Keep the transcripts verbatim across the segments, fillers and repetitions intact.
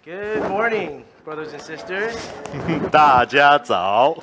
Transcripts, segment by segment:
Good morning, brothers and sisters. 大家早。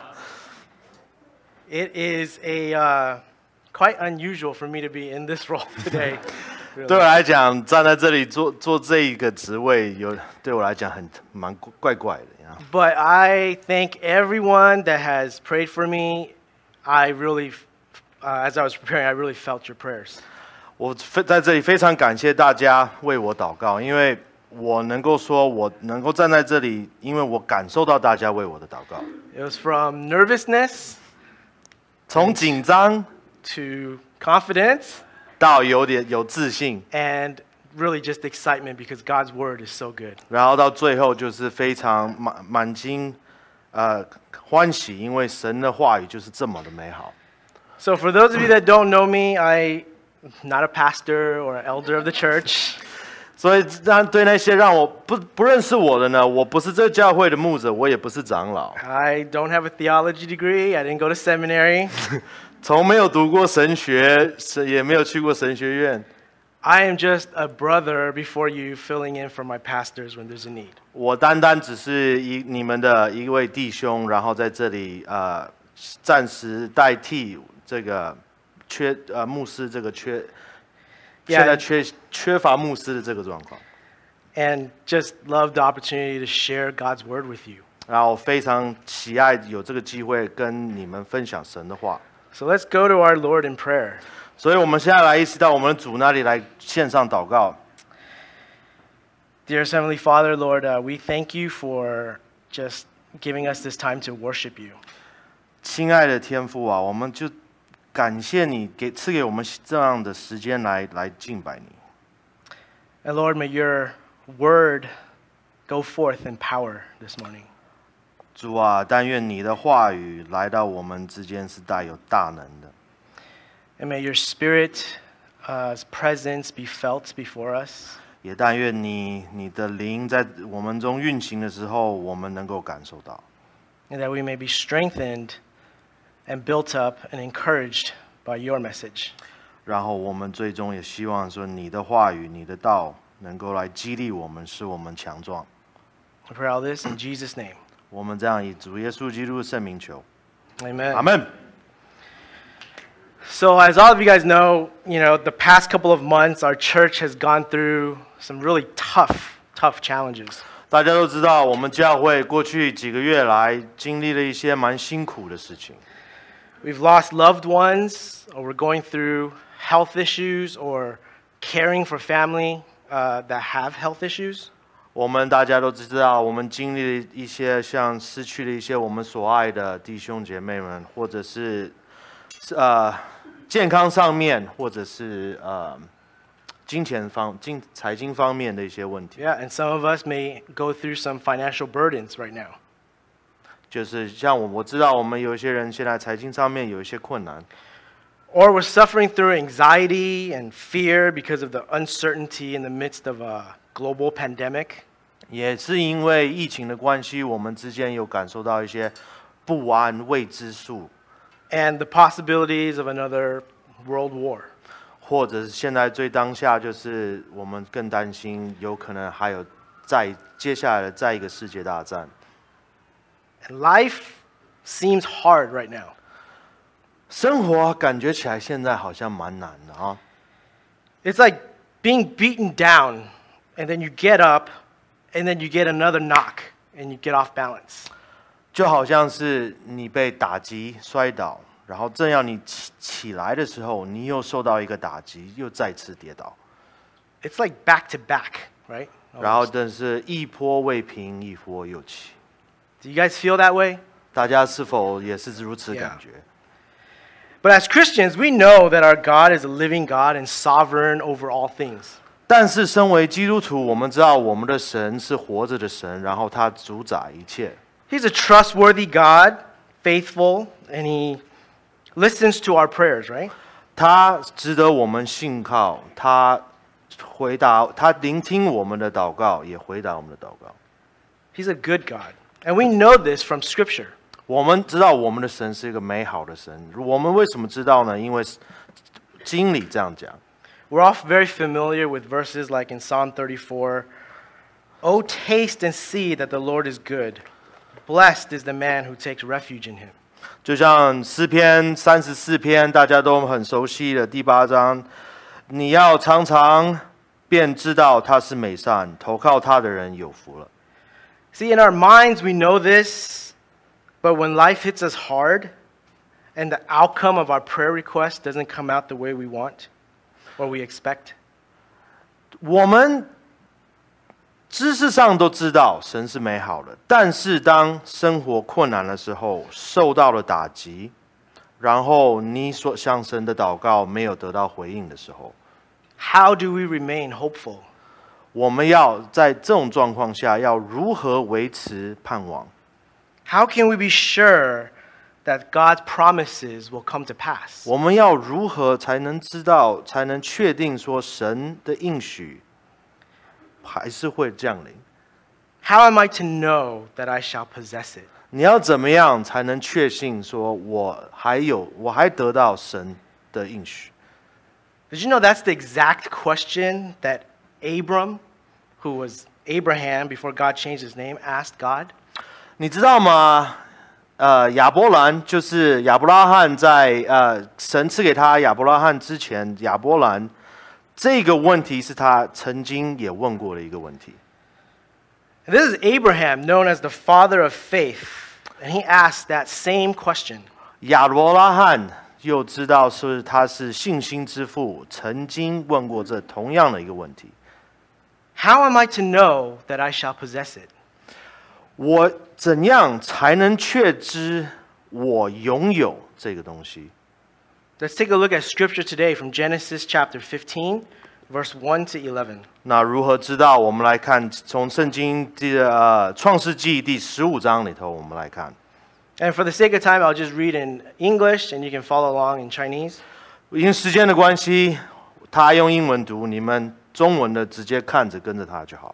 It is a uh, quite unusual for me to be in this role today. 对 Really. 我来讲，站在这里做做这一个职位，有对我来讲很蛮怪怪的。You know? But I thank everyone that has prayed for me. I really, uh, as I was preparing, I really felt your prayers. 我非在这里非常感谢大家为我祷告，因为我能够说，我能够站在这里，因为我感受到大家为我的祷告。 It was from nervousness 从紧张 to confidence 到有点有自信， and really just excitement because God's word is so good. 然后到最后就是非常满满心呃欢喜，因为神的话语就是这么的美好。 So for those of you that don't know me, I'm not a pastor or an elder of the church. 所以，让对那些让我不不认识我的呢，我不是这个教会的牧者，我也不是长老， I don't have a theology degree. I didn't go to seminary. 从没有读过神学，是也没有去过神学院。 I am just a brother before you, filling in for my pastors when there's a need. 我单单只是一你们的一位弟兄，然后在这里呃暂时代替这个缺呃牧师这个缺， Yeah. 现在缺缺乏牧师的这个状况。 And just love the opportunity to share God's word with you. 然后非常喜爱有这个机会跟你们分享神的话。 So let's go to our Lord in prayer. 所以我们现在来一起到我们的主那里来线上祷告。 Dearest Heavenly Father, Lord, uh, we thank you for just giving us this time to worship you. 亲爱的天父啊，我们就感谢你给赐给我们这样的时间来来敬拜你。 And Lord, may your word go forth in power this morning. 主啊，但愿你的话语来到我们之间是带有大能的， And may your spirit, uh, presence be felt before us. 也但愿你你的灵在我们中运行的时候，我们能够感受到， And that we may be strengthened and built up and encouraged by your message. 然后我们最终也希望说你的话语、你的道能够来激励我们，使我们强壮。 I pray all this in Jesus' name. 我们这样以主耶稣基督的圣名求， Amen. 阿门。 So as all of you guys know, you know, the past couple of months, our church has gone through some really tough, tough challenges. 大家都知道，我们教会过去几个月来经历了一些蛮辛苦的事情。 We've lost loved ones, or we're going through health issues, or caring for family uh, that have health issues. 我们大家都知道，我们经历了一些像失去了一些我们所爱的弟兄姐妹们，或者是呃健康上面，或者是呃金钱方、金财经方面的一些问题。 Yeah, and some of us may go through some financial burdens right now. 就是像我我知道，我们有一些人现在财经上面有一些困难， Or we're suffering through anxiety and fear because of the uncertainty in the midst of a global pandemic. 也是因为疫情的关系，我们之间有感受到一些不安、未知数， And the possibilities of another world war. 或者是现在最当下就是我们更担心，有可能还有再接下来的再一个世界大战。 And life seems hard right now. 生活感觉起来现在好像蛮难的啊， It's like being beaten down, and then you get up, and then you get another knock, and you get off balance. 就好像是你被打击摔倒，然后正要你起起来的时候，你又受到一个打击，又再次跌倒， It's like back to back, right? 然后真是一波未平，一波又起。 Do you guys feel that way? 大家是否也是如此感觉？ But as Christians, we know that our God is a living God and sovereign over all things. 但是身为基督徒，我们知道我们的神是活着的神，然后他主宰一切。 He's a trustworthy God, faithful, and He listens to our prayers, right? 他值得我们信靠，他回答，他聆听我们的祷告，也回答我们的祷告。 He's a good God. And we know this from Scripture. 我们知道我们的神是一个美好的神。我们为什么知道呢？因为经里这样讲。 We're all very familiar with verses like in Psalm thirty-four, Oh, taste and see that the Lord is good. Blessed is the man who takes refuge in him. 就像诗篇三十四篇，大家都很熟悉的第八章，你要常常便知道他是美善，投靠他的人有福了。 See, in our minds, we know this, but when life hits us hard and the outcome of our prayer request doesn't come out the way we want or we expect, 我们知识上都知道神是美好的，但是当生活困难的时候，受到了打击，然后你所向神的祷告没有得到回应的时候， how do we remain hopeful? 我们要在这种状况下要如何维持盼望？ How can we be sure that God's promises will come to pass? 我们要如何才能知道，才能确定说神的应许还是会降临？ How am I to know that I shall possess it? 你要怎么样才能确信说我还有，我还得到神的应许？ Did you know that's the exact question that Abram, who was Abraham before God changed his name, asked God? 你知道吗？呃，亚伯兰就是亚伯拉罕在呃神赐给他亚伯拉罕之前，亚伯兰这个问题是他曾经也问过的一个问题。 And this is Abraham, known as the father of faith, and he asked that same question. 亚伯拉罕又知道是他是信心之父，曾经问过这同样的一个问题。 How am I to know that I shall possess it? 我怎样才能确知我拥有这个东西？ Let's take a look at scripture today from Genesis chapter fifteen, verse one to eleven. 那如何知道？我们来看从圣经第呃创世纪第十五章里头，我们来看。 And for the sake of time, I'll just read in English and you can follow along in Chinese. 因为时间的关系，他用英文读，你们中文的直接看着跟着他就好。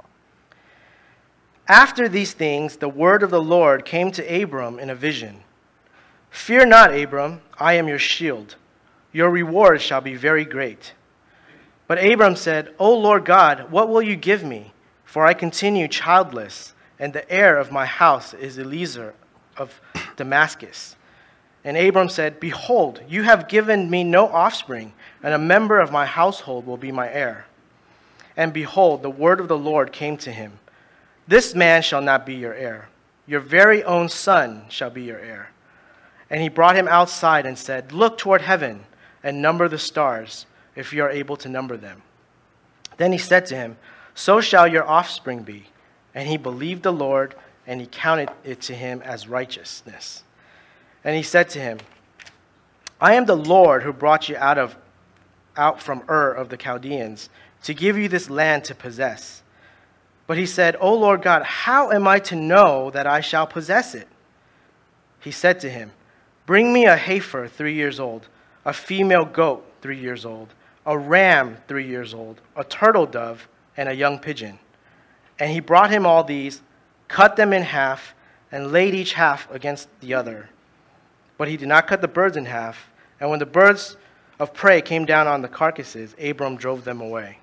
After these things, the word of the Lord came to Abram in a vision. Fear not, Abram, I am your shield. Your reward shall be very great. But Abram said, O Lord God, what will you give me? For I continue childless, and the heir of my house is Eliezer of Damascus. And Abram said, Behold, you have given me no offspring, and a member of my household will be my heir. And behold, the word of the Lord came to him. This man shall not be your heir. Your very own son shall be your heir. And he brought him outside and said, Look toward heaven and number the stars, if you are able to number them. Then he said to him, So shall your offspring be. And he believed the Lord, and he counted it to him as righteousness. And he said to him, I am the Lord who brought you out of out from Ur of the Chaldeans to give you this land to possess. But he said, O Lord God, how am I to know that I shall possess it? He said to him, Bring me a heifer three years old, a female goat three years old, a ram three years old, a turtle dove, and a young pigeon. And he brought him all these, cut them in half, and laid each half against the other. But he did not cut the birds in half. And when the birds of prey came down on the carcasses, Abram drove them away.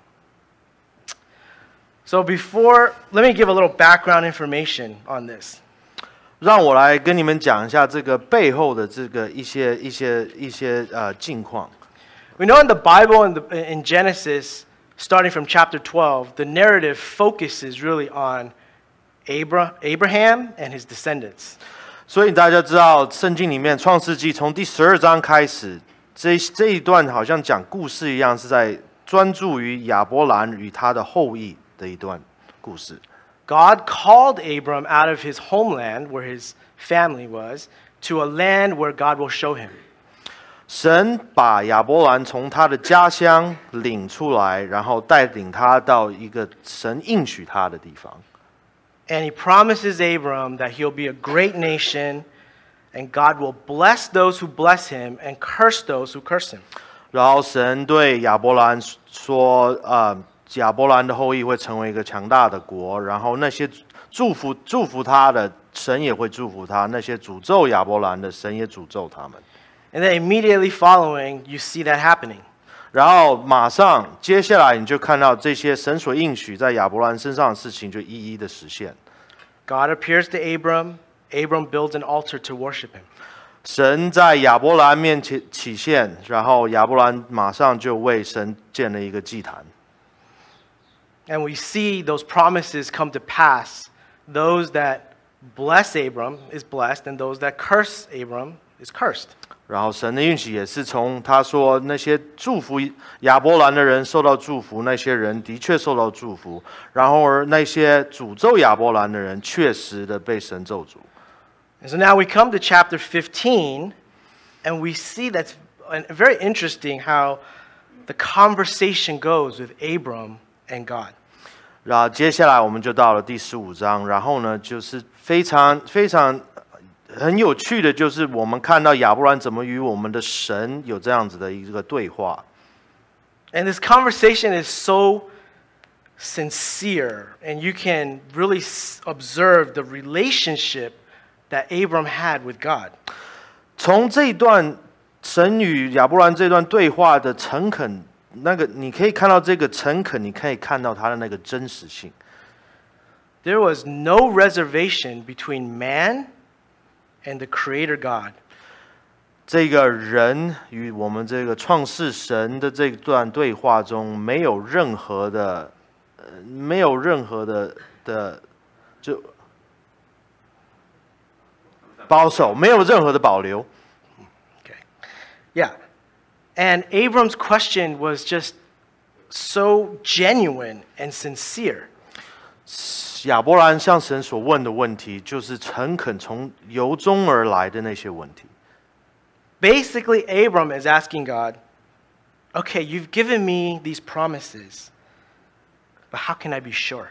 So before, let me give a little background information on this. 让我来跟你们讲一下这个背后的这个一些一些一些呃境况。 We know in the Bible, in, the, in Genesis, starting from chapter twelve, the narrative focuses really on Abra, Abraham and his descendants. 所以大家知道，圣经里面创世纪从第十二章开始，这这一段好像讲故事一样，是在专注于亚伯兰与他的后裔的一段故事。 God called Abram out of his homeland, where his family was, to a land where God will show him. 神把亚伯兰从他的家乡领出来，然后带领他到一个神应许他的地方。 And he promises Abram that he'll be a great nation, and God will bless those who bless him and curse those who curse him. 然后神对亚伯兰说：“呃，亚伯兰的后裔会成为一个强大的国，然后那些祝福祝福他的，神也会祝福他；那些诅咒亚伯兰的，神也诅咒他们。” And then immediately following, you see that happening. 然后马上接下来你就看到这些神所应许在亚伯兰身上的事情就一一的实现。 God appears to Abram. Abram builds an altar to worship him. 神在亚伯兰面前起现，然后亚伯兰马上就为神建了一个祭坛。 And we see those promises come to pass. Those that bless Abram is blessed, and those that curse Abram is cursed. 然后神的应许也是从他说那些祝福亚伯兰的人受到祝福，那些人的确受到祝福，然后而那些诅咒亚伯兰的人确实的被神咒诅。 And so now we come to chapter fifteen, and we see that's very interesting how the conversation goes with Abram and God. 然后接下来我们就到了第十五章，然后呢，就是非常非常很有趣的，就是我们看到亚伯兰怎么与我们的神有这样子的一个对话。 And this conversation is so sincere, and you can really observe the relationship that Abram had with God. 从这一段神与亚伯兰这段对话的诚恳。那个你可以看到这个诚恳，你可以看到他的那个真实性。 There was no reservation between man and the Creator God. 这个人与我们这个创世神的这段对话中，没有任何的，呃，没有任何的的就保守，没有任何的保留。 Okay, yeah. And Abram's question was just so genuine and sincere. 亚伯兰向神所问的问题，就是诚恳从由衷而来的那些问题。 Basically, Abram is asking God, okay, you've given me these promises, but how can I be sure?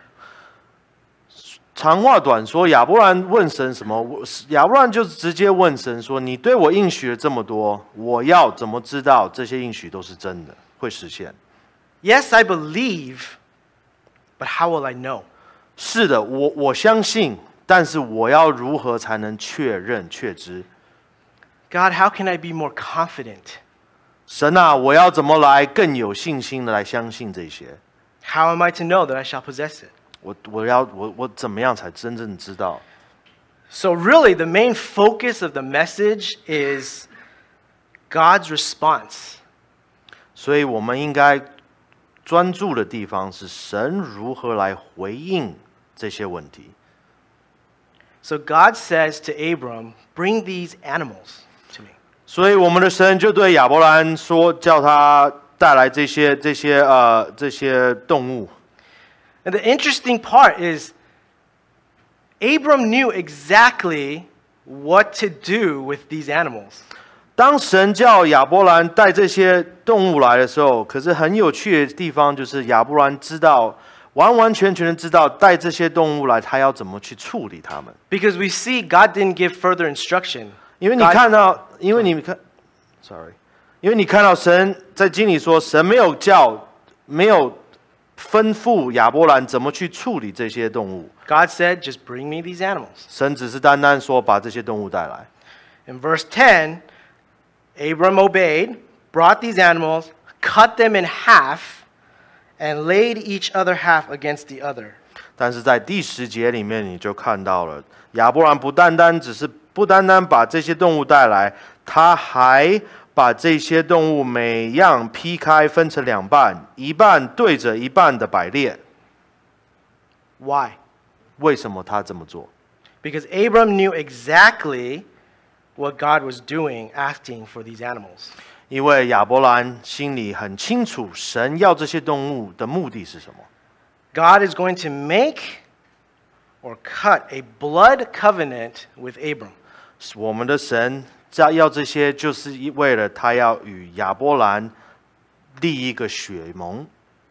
长话短说，亚伯兰问神什么？亚伯兰就直接问神说：“你对我应许了这么多，我要怎么知道这些应许都是真的，会实现？” Yes, I believe, but how will I know? 是的，我我相信，但是我要如何才能确认确知？ God, how can I be more confident? 神啊，我要怎么来更有信心的来相信这些？ How am I to know that I shall possess it? 我我要我我怎么样才真正知道？ So really, the main focus of the message is God's response. 所以我们应该专注的地方是神如何来回应这些问题。 So God says to Abram, "Bring these animals to me." 所以我们的神就对亚伯兰说，叫他带来这些这些呃这些动物。 And the interesting part is, Abram knew exactly what to do with these animals. 当神叫亚伯兰带这些动物来的时候，可是很有趣的地方就是亚伯兰知道，完完全全的知道带这些动物来，他要怎么去处理它们。 Because we see God didn't give further instruction. 因为你看到，因为你看 ，sorry， 因为你看到神在经里说，神没有叫，没有吩咐亚伯兰怎么去处理这些动物。 God said, "Just bring me these animals." 神只是单单说把这些动物带来。 In verse ten, Abram obeyed, brought these animals, cut them in half, and laid each other half against the other. 但是在第十节里面，你就看到了亚伯兰不单单只是不单单把这些动物带来，他还把这些动物每样劈开，分成两半，一半对着一半的摆列。 Why? 为什么他这么做？ Because Abram knew exactly what God was doing, asking for these animals. 因为亚伯兰心里很清楚，神要这些动物的目的是什么。 God is going to make or cut a blood covenant with Abram. 我们的神要这些，就是为了他要与亚伯兰立一个血盟。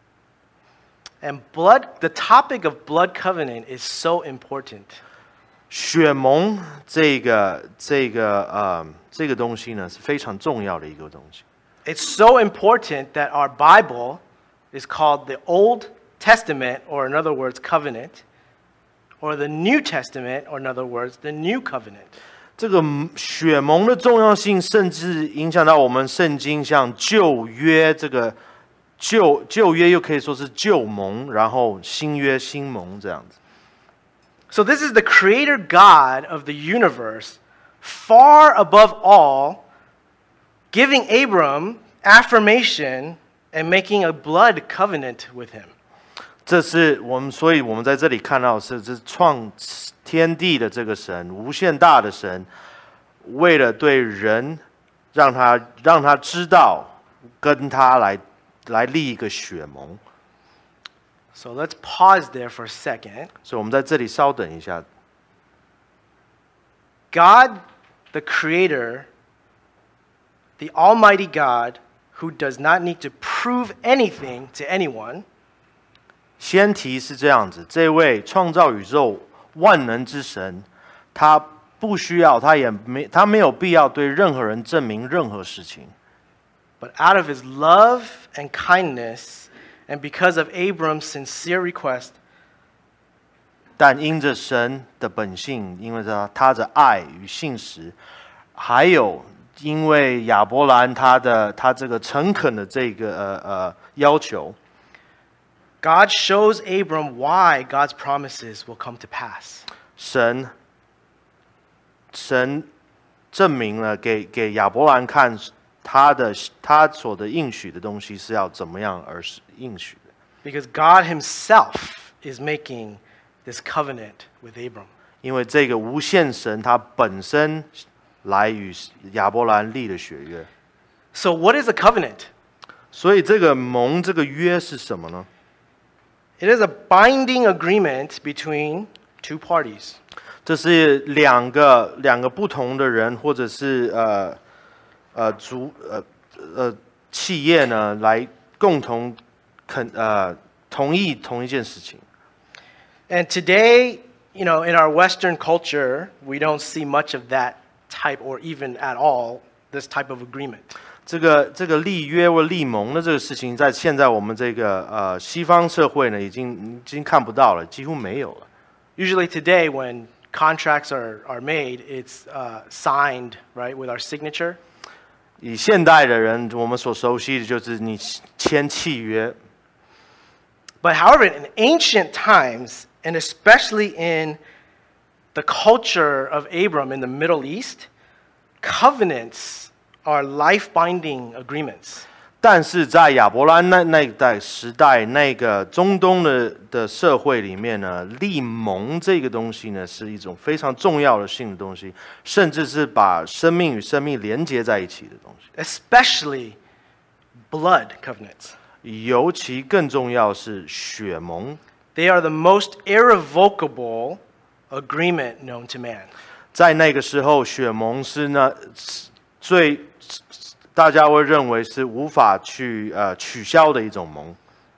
And blood, the topic of blood covenant is so important. 血盟这个这个呃这个东西呢是非常重要的一个东西。 It's so important that our Bible is called the Old Testament, or in other words, covenant, or the New Testament, or in other words, the New covenant. 这个血盟的重要性，甚至影响到我们圣经像旧约这个旧旧约又可以说是旧盟，然后新约新盟这样子。 So this is the creator God of the universe, far above all, giving Abram affirmation and making a blood covenant with him. 这是我们，所以我们在这里看到的是，这是创天地的这个神，无限大的神，为了对人，让他让他知道，跟他来来立一个血盟。 So let's pause there for a second. 所以我们在这里稍等一下。 God, the creator, the almighty God, who does not need to prove anything to anyone, 先提是这样子，这位创造宇宙万能之神，他不需要，他也没，他没有必要对任何人证明任何事情。 but out of his love and kindness, and because of Abram's sincere request, 但因着神的本性，因为他他的爱与信实，还有因为亚伯兰他的他这个诚恳的这个呃呃要求。 God shows Abram why God's promises will come to pass. 神，神证明了给给亚伯兰看他的他所的应许的东西是要怎么样而是应许的。 Because God himself is making this covenant with Abram. 因为这个无限神他本身来与亚伯兰立了血约。 So what is a covenant? 所以这个盟这个约是什么呢？ It is a binding agreement between two parties. 这是两个两个不同的人，或者是呃呃族呃呃企业呢，来共同肯呃同意同一件事情。 And today, you know, in our Western culture, we don't see much of that type, or even at all, this type of agreement. 这个这个立约或立盟的这个事情，在现在我们这个呃西方社会呢，已经已经看不到了，几乎没有了。 Usually today, when contracts are, are made, it's uh, signed, right, with our signature. 以现代的人，我们所熟悉的就是你签契约。 But however, in ancient times, and especially in the culture of Abram in the Middle East, covenants are life-binding agreements. 但是在亚伯兰那那一代时代，那个中东的的社会里面呢，立盟这个东西呢，是一种非常重要的性的东西，甚至是把生命与生命连接在一起的东西。 Especially blood covenants. 尤其更重要是血盟。 They are the most irrevocable agreement known to man. 在那个时候，血盟是呢最大家会认为是无法去呃取消的一种盟。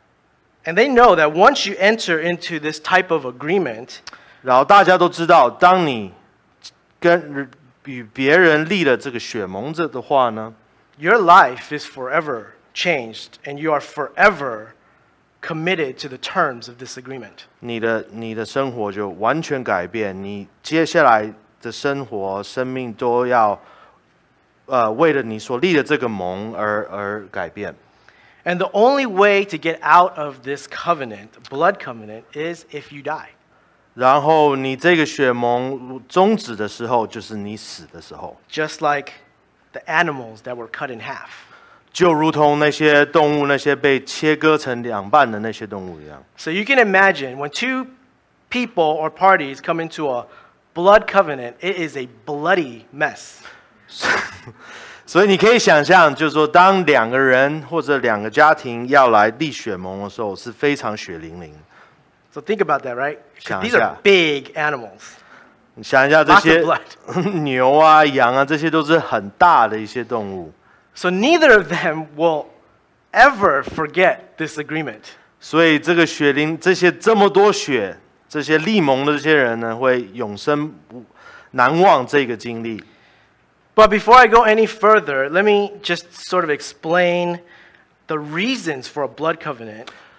And they know that once you enter into this type of agreement, 然后大家都知道，当你跟与别人立了这个血盟这的话呢， your life is forever changed, and you are forever committed to the terms of this agreement. 你的你的生活就完全改变，你接下来的生活、生命都要呃为了你所立的这个盟而而改变。 And the only way to get out of this covenant, blood covenant, is if you die. 然后你这个血盟终止的时候，就是你死的时候。 Just like the animals that were cut in half. 就如同那些动物，那些被切割成两半的那些动物一样。 So you can imagine when two people or parties come into a blood covenant, it is a bloody mess. 所以你可以想象，就是说，当两个人或者两个家庭要来立血盟的时候，是非常血淋淋。 So think about that, right? 'Cause these 想一下。 are big animals. 你想一下，这 Lots 些 of blood. 牛啊、羊啊，这些都是很大的一些动物。 So neither of them will ever forget this agreement. 所以这个血淋，这些这么多血，这些立盟的这些人呢，会永生不难忘这个经历。 But before I go any further, let me just sort of explain the reasons for a blood covenant.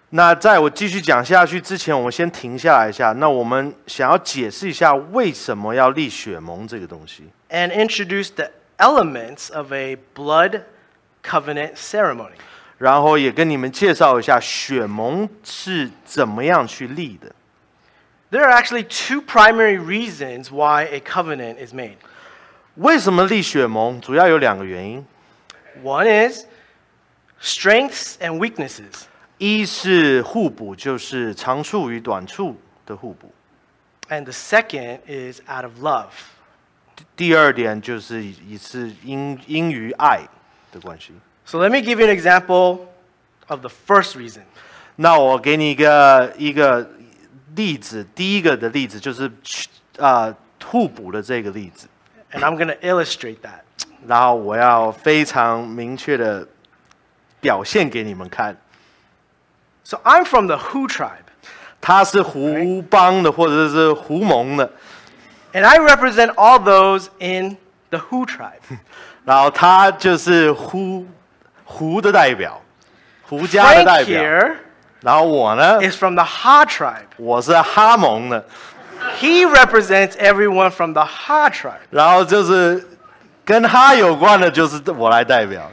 那在我继续讲下去之前，我们先停下来一下。那我们想要解释一下为什么要立血盟这个东西， and introduce the elements of a blood covenant ceremony. 然后也跟你们介绍一下血盟是怎么样去立的。 There are actually two primary reasons why a covenant is made. 为什么立血盟？主要有两个原因。 One is strengths and weaknesses. 一是互补，就是长处与短处的互补。 And the second is out of love. 第二点就是也是因因于爱的关系。 So let me give you an example of the first reason. 那我给你一个一个例子，第一个的例子就是呃互补的这个例子。 And I'm going to illustrate that. 然后我要非常明确的表现给你们看。 So I'm from the Hu tribe. 他是胡邦的，或者是胡蒙的， And I represent all those in the Hu tribe. 然后他就是胡胡的代表，胡家的 Frank 代表。 here 然后我呢， is from the Ha tribe. 我是哈蒙的， He represents everyone from the Ha tribe. 然后就是跟哈有关的，就是我来代表。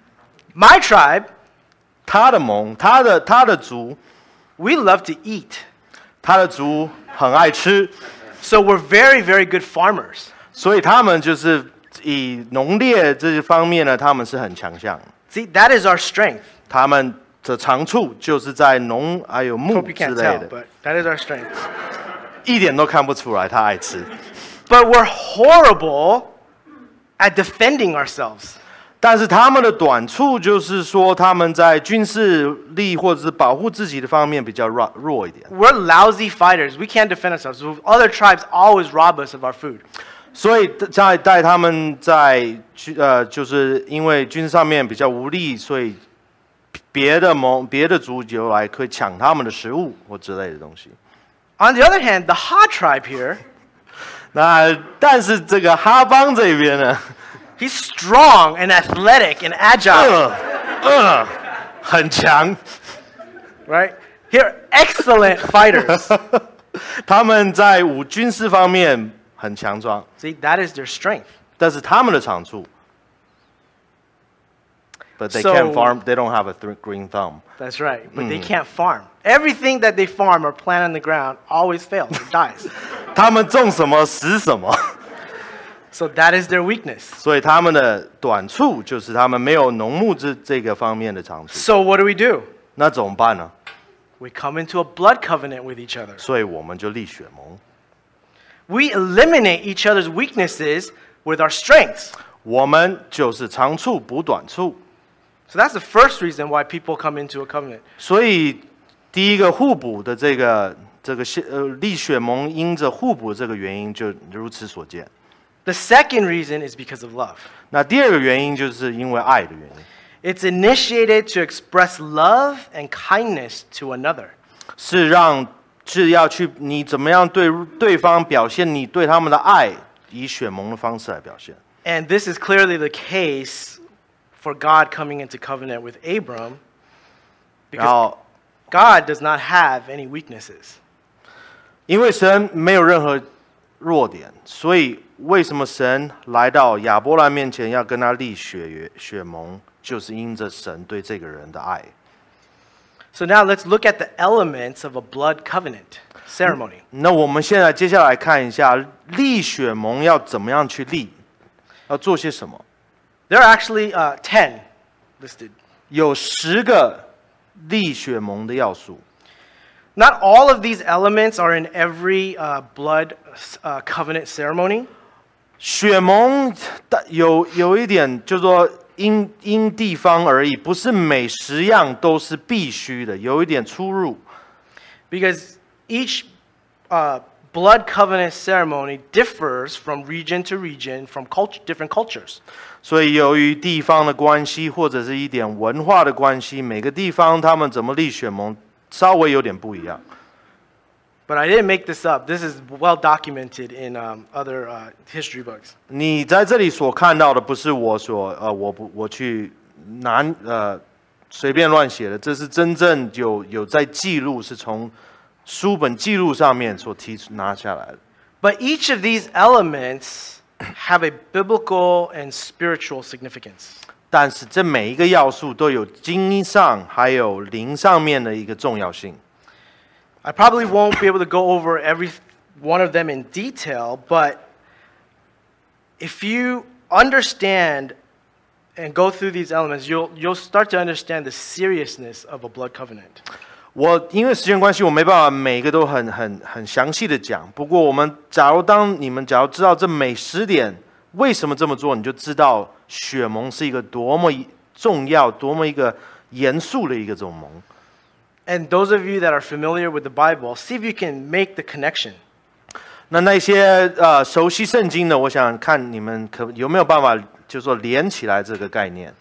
My tribe, 他的蒙，他的他的族， we love to eat. 他的族很爱吃， So we're very, very good farmers. 所以他们就是以农业这方面呢，他们是很强项。 See, that is our strength. 他们的长处就是在农还有牧 Hope you 之 can't 类 tell, 的， but that is our strength. 一点都看不出来他爱吃。 But we're horrible at defending ourselves. 但是他们的短处就是说，他们在军事力或者是保护自己的方面比较弱弱一点。 We're lousy fighters. We can't defend ourselves. So other tribes always rob us of our food. 所以在在他们在军呃，就是因为军事上面比较无力，所以别的盟别的族就来可以抢他们的食物或之类的东西。 On the other hand, the Ha tribe here, 那但是这个哈邦这边呢， he's strong and athletic and agile, 呃呃，很强， right? Here, excellent fighters. 他们在武军事方面很强壮， See, that is their strength. 但是他们的长处 ，but they So- can't farm. They don't have a th- green thumb. That's right. But they can't farm. Everything that they farm or plant on the ground always fails or dies. 他们种什么死什么， So that is their weakness. 所以他们的短处就是他们没有农牧这这个方面的长处。 So what do we do? 那怎么办呢？ We come into a blood covenant with each other. 所以我们就立血盟， We eliminate each other's weaknesses with our strengths. 我们就是长处补短处。 So that's the first reason why people come into a covenant. 所以第一个互补的这个这个呃立血盟，因着互补这个原因就如此所见。 The second reason is because of love. 那第二个原因就是因为爱的原因， It's initiated to express love and kindness to another. 是让是要去你怎么样对对方表现你对他们的爱，以血盟的方式来表现。 And this is clearly the case for God coming into covenant with Abram 然 because 后 God does not have any weaknesses. 因为神没有任何弱点，所以为什么神来到亚伯兰面前要跟他立血约血盟，就是因着神对这个人的爱。 So now let's look at the elements of a blood covenant ceremony. 那我们现在接下来看一下立血盟要怎么样去立，要做些什么。 There are actually uh, ten listed. 有十个立血盟的要素， Not all of these elements are in every uh, blood uh, covenant ceremony. 血盟的有有一点就是说因因地方而已，不是每十样都是必须的，有一点出入。 Because each uh, blood covenant ceremony differs from region to region, from cult- different cultures. 所以由于地方的关系，或者是一点文化的关系，每个地方他们怎么立血盟稍微有点不一样。 But I didn't make this up. This is well documented in um, other uh, history books. 你在这里所看到的，不是我所呃，我不我去拿呃随便乱写的，这是真正有有在记录，是从书本记录上面所提出拿下来的。 But each of these elements have a biblical and spiritual significance. 但是这每一个要素都有经上还有灵上面的一个重要性。 I probably won't be able to go over every one of them in detail, but if you understand and go through these elements, you'll you'll start to understand the seriousness of a blood covenant. 我因为时间关系，我没办法每一个都很很很详细的讲。不过，我们假如当你们假如知道这每十点为什么这么做，你就知道血盟是一个多么重要、多么一个严肃的一个这种盟。 And those of you that are familiar with the Bible, see if you can make the connection. 那那些呃熟悉圣经的，我想看你们可有没有办法，就是说连起来这个概念。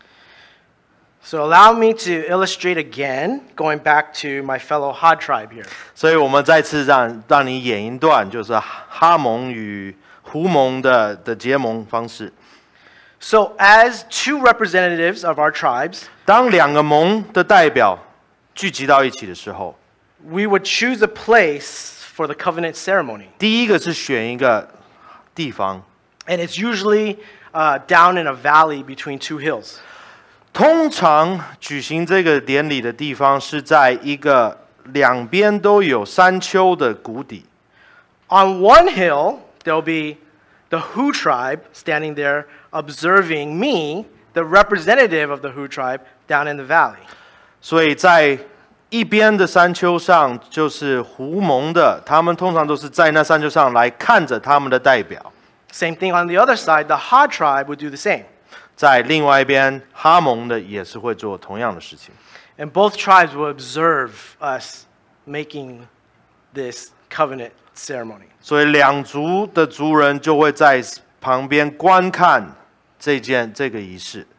So allow me to illustrate again, going back to my fellow Had tribe here. 所以我们再次让让你演一段，就是哈蒙与胡蒙的的结盟方式。 So as two representatives of our tribes, 当两个盟的代表聚集到一起的时候， we would choose a place for the covenant ceremony. 第一个是选一个地方， And it's usually uh, down in a valley between two hills. 通常举行这个典礼的地方是在一个两边都有山丘的谷底。 On one hill, there'll be the Hu tribe standing there observing me, the representative of the Hu tribe, down in the valley. 所以在一边的山丘上就是胡蒙的，他们通常都是在那山丘上来看着他们的代表。 Same thing on the other side, the Ha tribe would do the same. 在另外一边，哈蒙的也是会做同样的事情。 And both tribes will observe us making this covenant ceremony. 所以两族的族人就会在旁边观看这件这个仪式。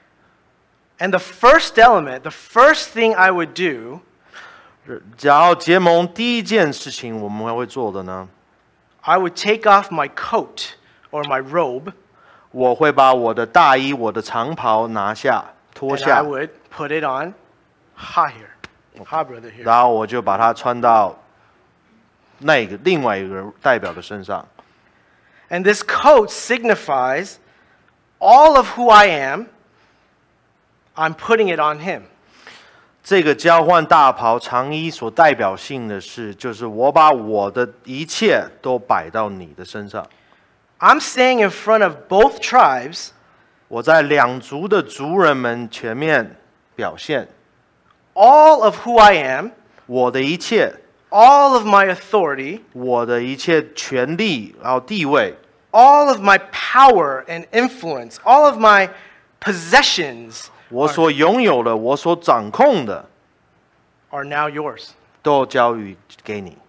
And the first element, the first thing I would do, 然后结盟第一件事情我们会做的呢， I would take off my coat or my robe, 我会把我的大衣、我的长袍拿下脱 and I 下， would put it on Ha here, Ha brother here. 然后我就把它穿到那个另外一个代表的身上。 And this coat signifies all of who I am. I'm putting it on him. 这个交换大袍长衣所代表性的是，就是我把我的一切都摆到你的身上。 I'm saying in front of both tribes, 我在两族的族人们前面表现 all of who I am, 我的一切， all of my authority, 我的一切权利，然后地位， all of my power and influence, all of my possessions 我所拥有的，我所掌控的， are now yours. 都交予给你。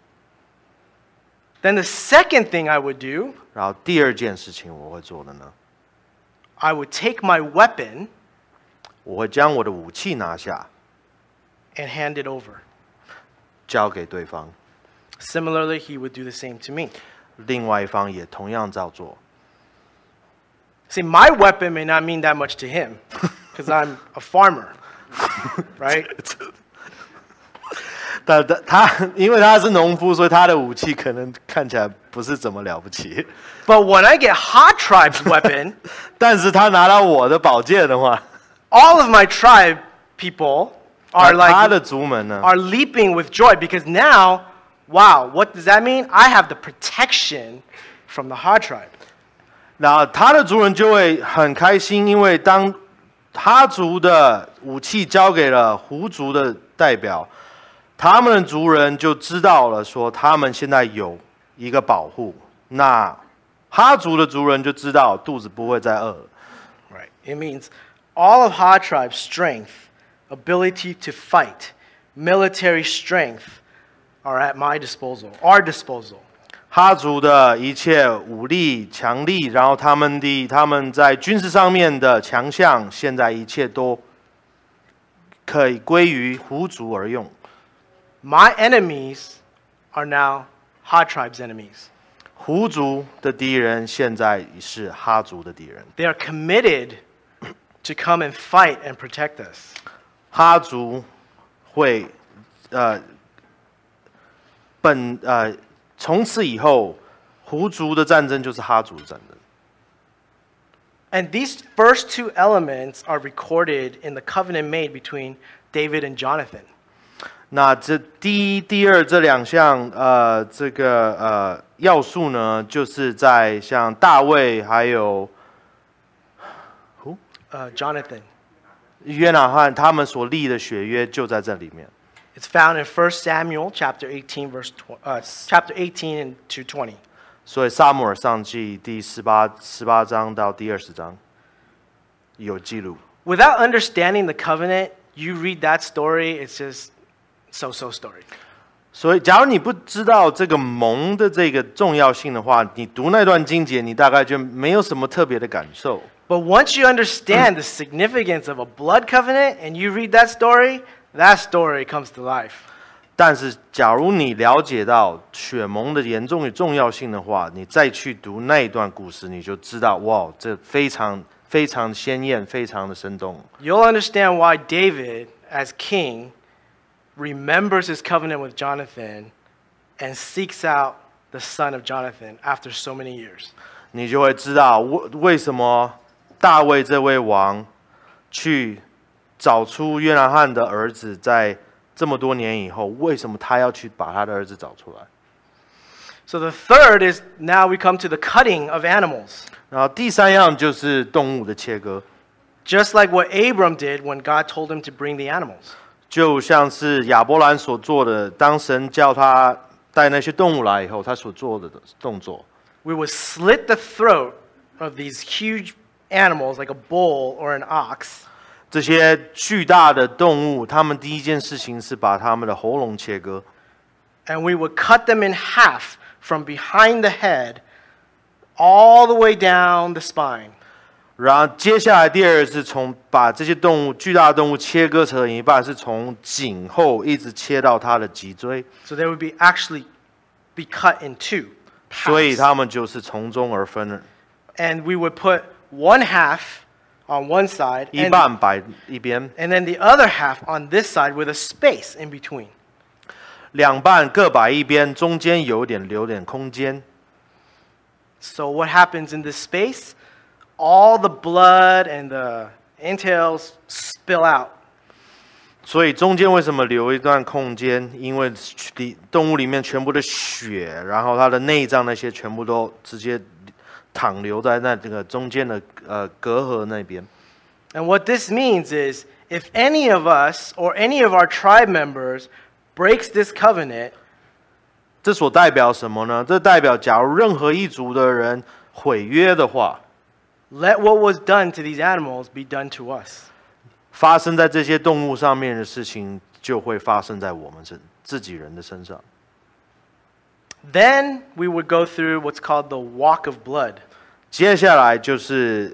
Then the second thing I would do, 然后第二件事情我会做的呢， I would take my weapon 我会将我的武器拿下， and hand it over. 交给对方， Similarly, he would do the same to me. 另外一方也同样照做。 See, my weapon may not mean that much to him because I'm a farmer, right? 但他他因为他是农夫，所以他的武器可能看起来不是怎么了不起。 But when I get Ha tribe's weapon, 但是他拿到我的宝剑的话， all of my tribe people are 那他 like 的族门呢， are leaping with joy because now, wow, what does that mean? I have the protection from the Ha tribe. 然后他的族人就会很开心，因为当哈族的武器交给了胡族的代表，他们的族人就知道了，说他们现在有一个保护。那哈族的族人就知道肚子不会再饿了。 Right. It means all of Ha tribe's strength, ability to fight, military strength are at my disposal, our disposal. 哈族的一切武力强力，然后他们的他们在军事上面的强项，现在一切都可以归于胡族而用。 My enemies are now Ha tribe's enemies. 胡族的敌人现在是哈族的敌人。 They are committed to come and fight and protect us. 哈族会呃本呃从此以后，胡族的战争就是哈族的战争。 And these first two elements are recorded in the covenant made between David and Jonathan. 那这第一、第二这两项呃这个呃要素呢，就是在像大卫还有 Uh, Jonathan. 约拿翰他们所立的血约就在这里面。 It's found in First Samuel chapter eighteen, verse tw- uh, chapter eighteen to twenty. 所以撒母耳上记第十八十八章到第二十章有记录。 Without understanding the covenant, you read that story, it's just so-so story. 所以，假如你不知道这个盟的这个重要性的话，你读那段经节，你大概就没有什么特别的感受。 But once you understand the significance of a blood covenant and you read that story, that story comes to life. 但是，假如你了解到血盟的严重与重要性的话，你再去读那一段故事，你就知道，哇，这非常非常鲜艳，非常的生动。 You'll understand why David, as king, remembers his covenant with Jonathan and seeks out the son of Jonathan after so many years. 你就会知道为为什么大卫这位王去找出约拿翰的儿子，在这么多年以后，为什么他要去把他的儿子找出来？ So the third is now we come to the cutting of animals. 然后第三样就是动物的切割， Just like what Abram did when God told him to bring the animals. 就像是亚伯兰所做的，当神叫他带那些动物来以后，他所做的动作。 We would slit the throat of these huge animals like a bull or an ox. 这些巨大的动物，他们第一件事情是把他们的喉咙切割， And we would cut them in half from behind the head all the way down the spine. 然后接下来第二是从把这些动物巨大的动物切割成一半，是从颈后一直切到它的脊椎， So they would be actually be cut in two 所以 halves. 他们就是从中而分了， And we would put one half on one side 一 and, 半摆一边， and then the other half on this side with a space in between. 两半各摆一边，中间有点留点空间。 So what happens in this space? All the blood and the entrails spill out. 所以中间为什么留一段空间？因为里动物里面全部的血，然后它的内脏那些全部都直接淌流在那这个中间的呃隔阂那边。 And what this means is if any of us or any of our tribe members breaks this covenant, 这所代表什么呢？这代表假如任何一族的人毁约的话， let what was done to these animals be done to us. 发生在这些动物上面的事情，就会发生在我们身自己人的身上。 Then we would go through what's called the walk of blood. 接下来就是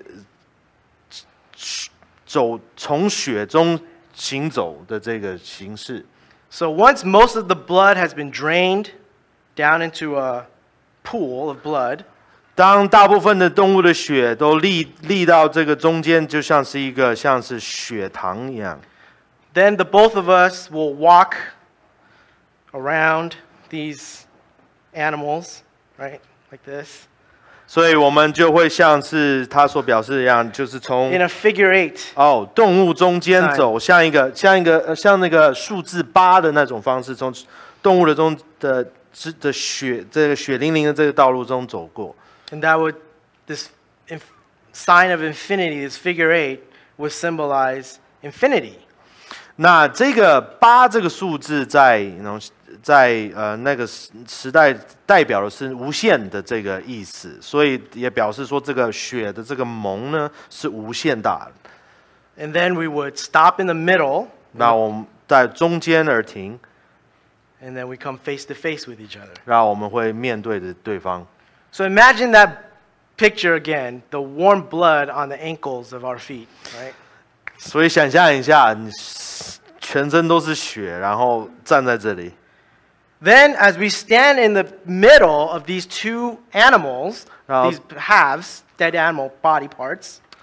走从血中行走的这个形式。 So once most of the blood has been drained down into a pool of blood, 当大部分的动物的血都沥沥到这个中间，就像是一个像是血塘一样。 then the both of us will walk around these animals, right? Like this. 所以我们就会像是他所表示一样，就是从 In a figure eight. 哦动物中间走，像一个像一个呃像那个数字八的那种方式，从动物的中的之的血这个血淋淋的这个道路中走过。 And that would, this inf- sign of infinity, this figure eight, would symbolize infinity. 那这个八这个数字在然后在呃那个时时代代表的是无限的这个意思，所以也表示说这个血的这个盟呢是无限大的。 And then we would stop in the middle, 那我们在中间而停， and then we come face to face with each other. 然后我们会面对着对方。 So imagine that picture again, the warm blood on the ankles of our feet, right? 所以想象一下，你全身都是血，然后站在这里。 Then, as we stand in the middle of these two animals, Now- these halves, dead animal body parts,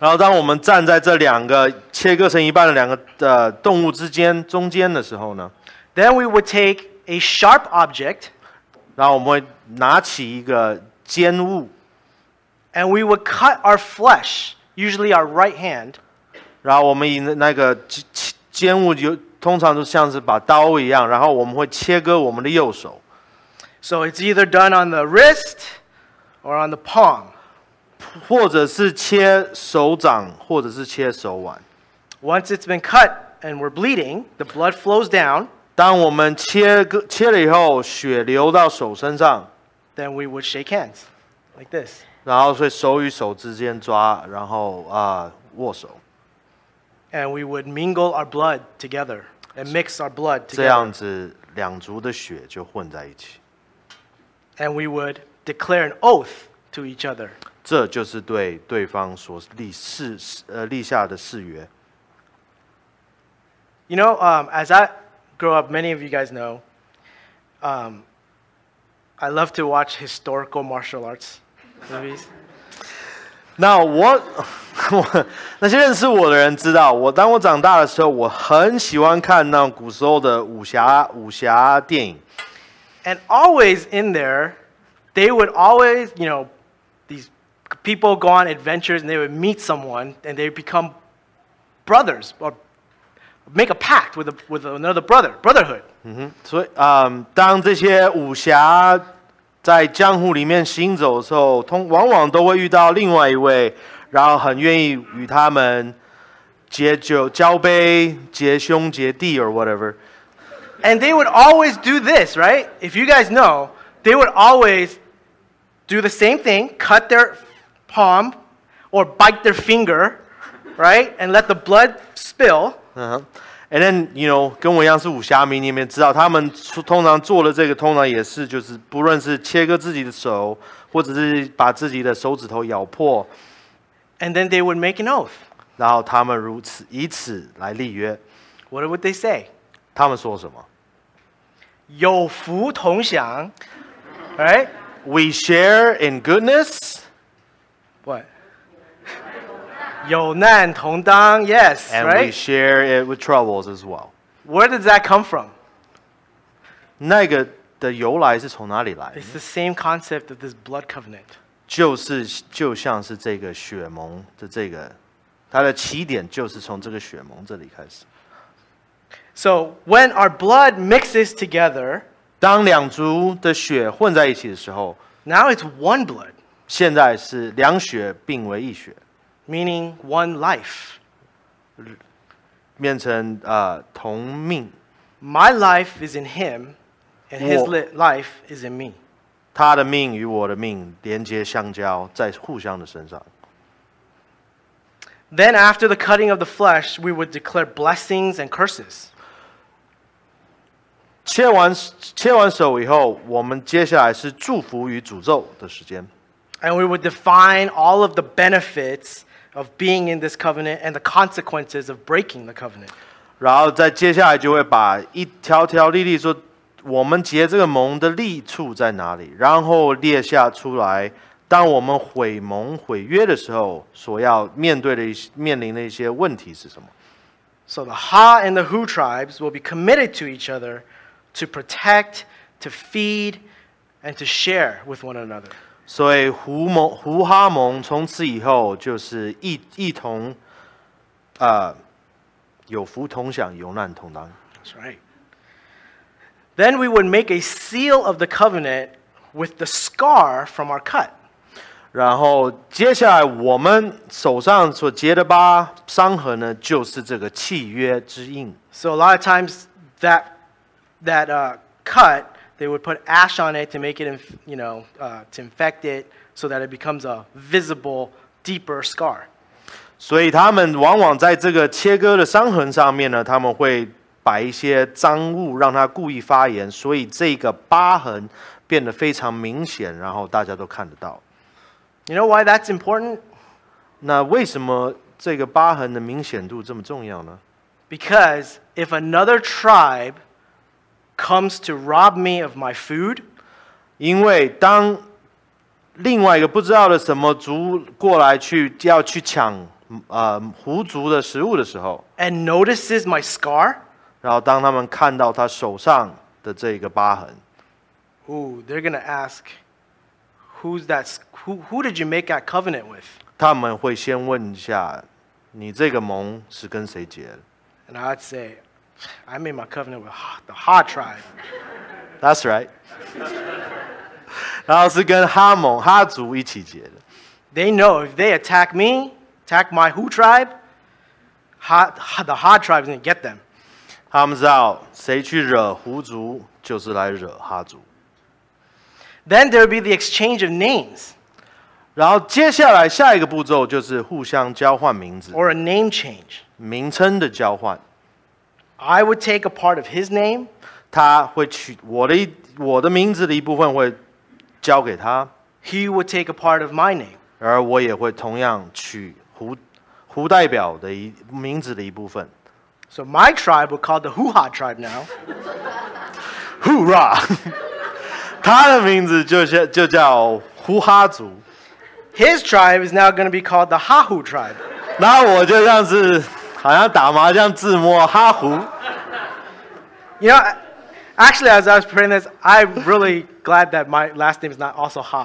然后当我们站在这两个切割成一半的两个呃动物之间中间的时候呢， then we would take a sharp object 然后我们会拿起一个尖物， and we would cut our flesh, usually our right hand, 然后我们以那个尖尖物有通常就像是把刀一样，然后我们会切割我们的右手。 so it's either done on the wrist or on the palm. 或者是切手掌，或者是切手腕。 Once it's been cut and we're bleeding, the blood flows down, 当我们切割切了以后，血流到手身上， then we would shake hands like this. 然后所以手与手之间抓，然后啊、呃、握手， And we would mingle our blood together and mix our blood 这样 together. 子两族的血就混在一起。 And we would declare an oath to each other. 这就是对对方所立誓呃立下的誓约。 You know, um, as I grow up, many of you guys know, um, I love to watch historical martial arts movies. 那我我那些认识我的人知道，我当我长大的时候，我很喜欢看那种古时候的武侠武侠电影。 And always in there, they would always, you know, these people go on adventures and they would meet someone and they become brothers or make a pact with, a, with another brother, brotherhood. 嗯哼，所以啊、嗯，当这些武侠在江湖里面行走的时候，通往往都会遇到另外一位，然后很愿意与他们结酒交杯、结兄结弟 or whatever。 And they would always do this, right? If you guys know, they would always do the same thing, cut their palm or bite their finger, right? And let the blood spill. 嗯哼 ，and then you know， 跟我一样是武侠迷，你们也知道，他们通常做的这个，通常也是就是不论是切割自己的手，或者是把自己的手指头咬破， And then they would make an oath. 然后他们如此以此来立约。 What would they say? 他们说什么？ 有福同享, right? We share in goodness What? 有难同当, yes, and we right? share it with troubles as well. Where does that come from? 那个的由来是从哪里来？ It's the same concept of this blood covenant. 就是就像是这个血盟的这个，它的起点就是从这个血盟这里开始。 So when our blood mixes together, 当两族的血混在一起的时候， now it's one blood, 现在是两血并为一血， meaning one life. 变成呃同命。 My life is in him, and his Whoa. li- life is in me. 他的命与我的命连接相交，在互相的身上。 Then after the cutting of the flesh, we would declare blessings and curses. 切完切完手以后，我们接下来是祝福与诅咒的时间。 And we would define all of the benefits of being in this covenant and the consequences of breaking the covenant. 然后再接下来就会把一条条例例说，我们结这个盟的利处在哪里，然后列下出来。当我们毁盟毁约的时候，所要面对的一些面临的一些问题是什么？ So the Ha and the Hu tribes will be committed to each other to protect, to feed, and to share with one another. 所以胡盟胡哈盟从此以后就是一一同，呃，有福同享，有难同当。 That's right. Then we would make a seal of the covenant with the scar from our cut. 然后接下来我们手上所结的疤伤痕呢，就是这个契约之印。 So a lot of times that that uh, cut, they would put ash on it to make it, inf- you know, uh, to infect it, so that it becomes a visible, deeper scar. 所以他们往往在这个切割的伤痕上面呢，他们会摆一些脏物，让它故意发炎，所以这个疤痕变得非常明显，然后大家都看得到。 You know why that's important? 那为什么这个疤痕的明显度这么重要呢？ Because if another tribe comes to rob me of my food, 因为当另外一个不知道的什么族过来去要去抢呃狐族的食物的时候， and notices my scar, 然后当他们看到他手上的这个疤痕， ooh, they're gonna ask, who's that? Who who did you make that covenant with? 他们会先问一下，你这个盟是跟谁结的 And I'd say, I made my covenant with the Ha tribe. ？That's right 。然后是跟哈蒙哈族一起结的。 They know if they attack me, attack my Hu tribe, ha, the Ha tribe is gonna get them. 他们知道谁去惹狐族，就是来惹哈族。 Then there would be the exchange of names 然后接下来下一个步骤就是互相交换名字， or a name change. 名称的交换。 I would take a part of his name, 他会取我的一我的名字的一部分会交给他， he would take a part of my name. 而我也会同样取胡胡代表的一名字的一部分。 So my tribe would call the Hu-Ha tribe now. Hoorah！ 他的名字就叫就叫呼哈族， His tribe is now going to be called the Ha-Hu tribe. 然后我就像是好像打麻将自摸哈胡。 You know, actually, as I was praying this, I'm really glad that my last name is not also Ha.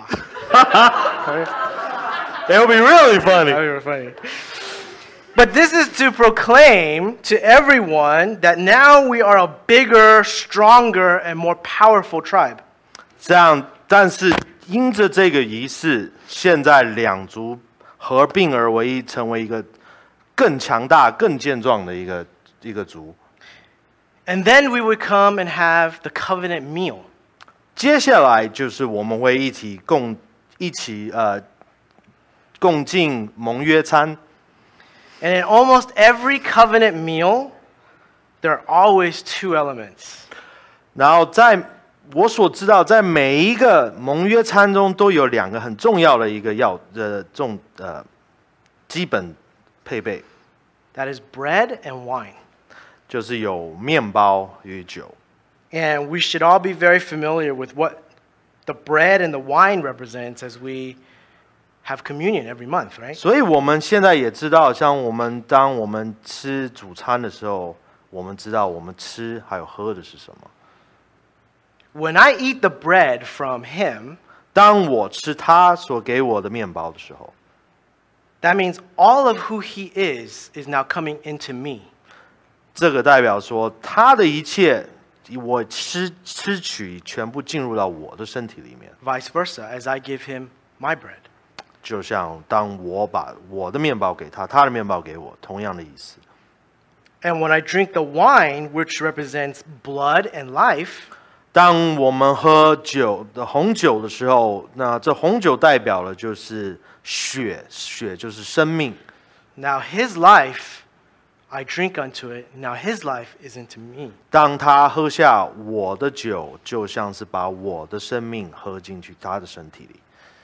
It will be really funny. That would be funny. But this is to proclaim to everyone that now we are a bigger, stronger, and more powerful tribe. 这样，但是因着这个仪式，现在两族合并而为一，成为一个更强大、更健壮的一个一个族。 And then we would come and have the covenant meal. 接下来就是我们会一起共一起呃共进盟约餐。 And in almost every covenant meal, there are always two elements. 然后在我所知道，在每一个盟约餐中都有两个很重要的一个要呃重呃基本配备， That is bread and wine. 就是有面包与酒。 And we should all be very familiar with what the bread and the wine represents as we have communion every month, right? 所以我们现在也知道，像我们当我们吃主餐的时候，我们知道我们吃还有喝的是什么。 When I eat the bread from him, 当我吃他所给我的面包的时候， that means all of who he is is now coming into me. 这个代表说他的一切，我吃吃取全部进入到我的身体里面。 Vice versa, as I give him my bread. 就像当我把我的面包给他，他的面包给我，同样的意思。 And when I drink the wine, which represents blood and life, 当我们喝酒的红酒的时候，那这红酒代表了就是血，血就是生命。 now his life, I drink unto it, now his life is into me. 当他喝下我的酒，就像是把我的生命喝进去他的身体里。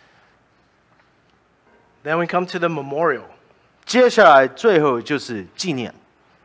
Then we come to the memorial. 接下来最后就是纪念。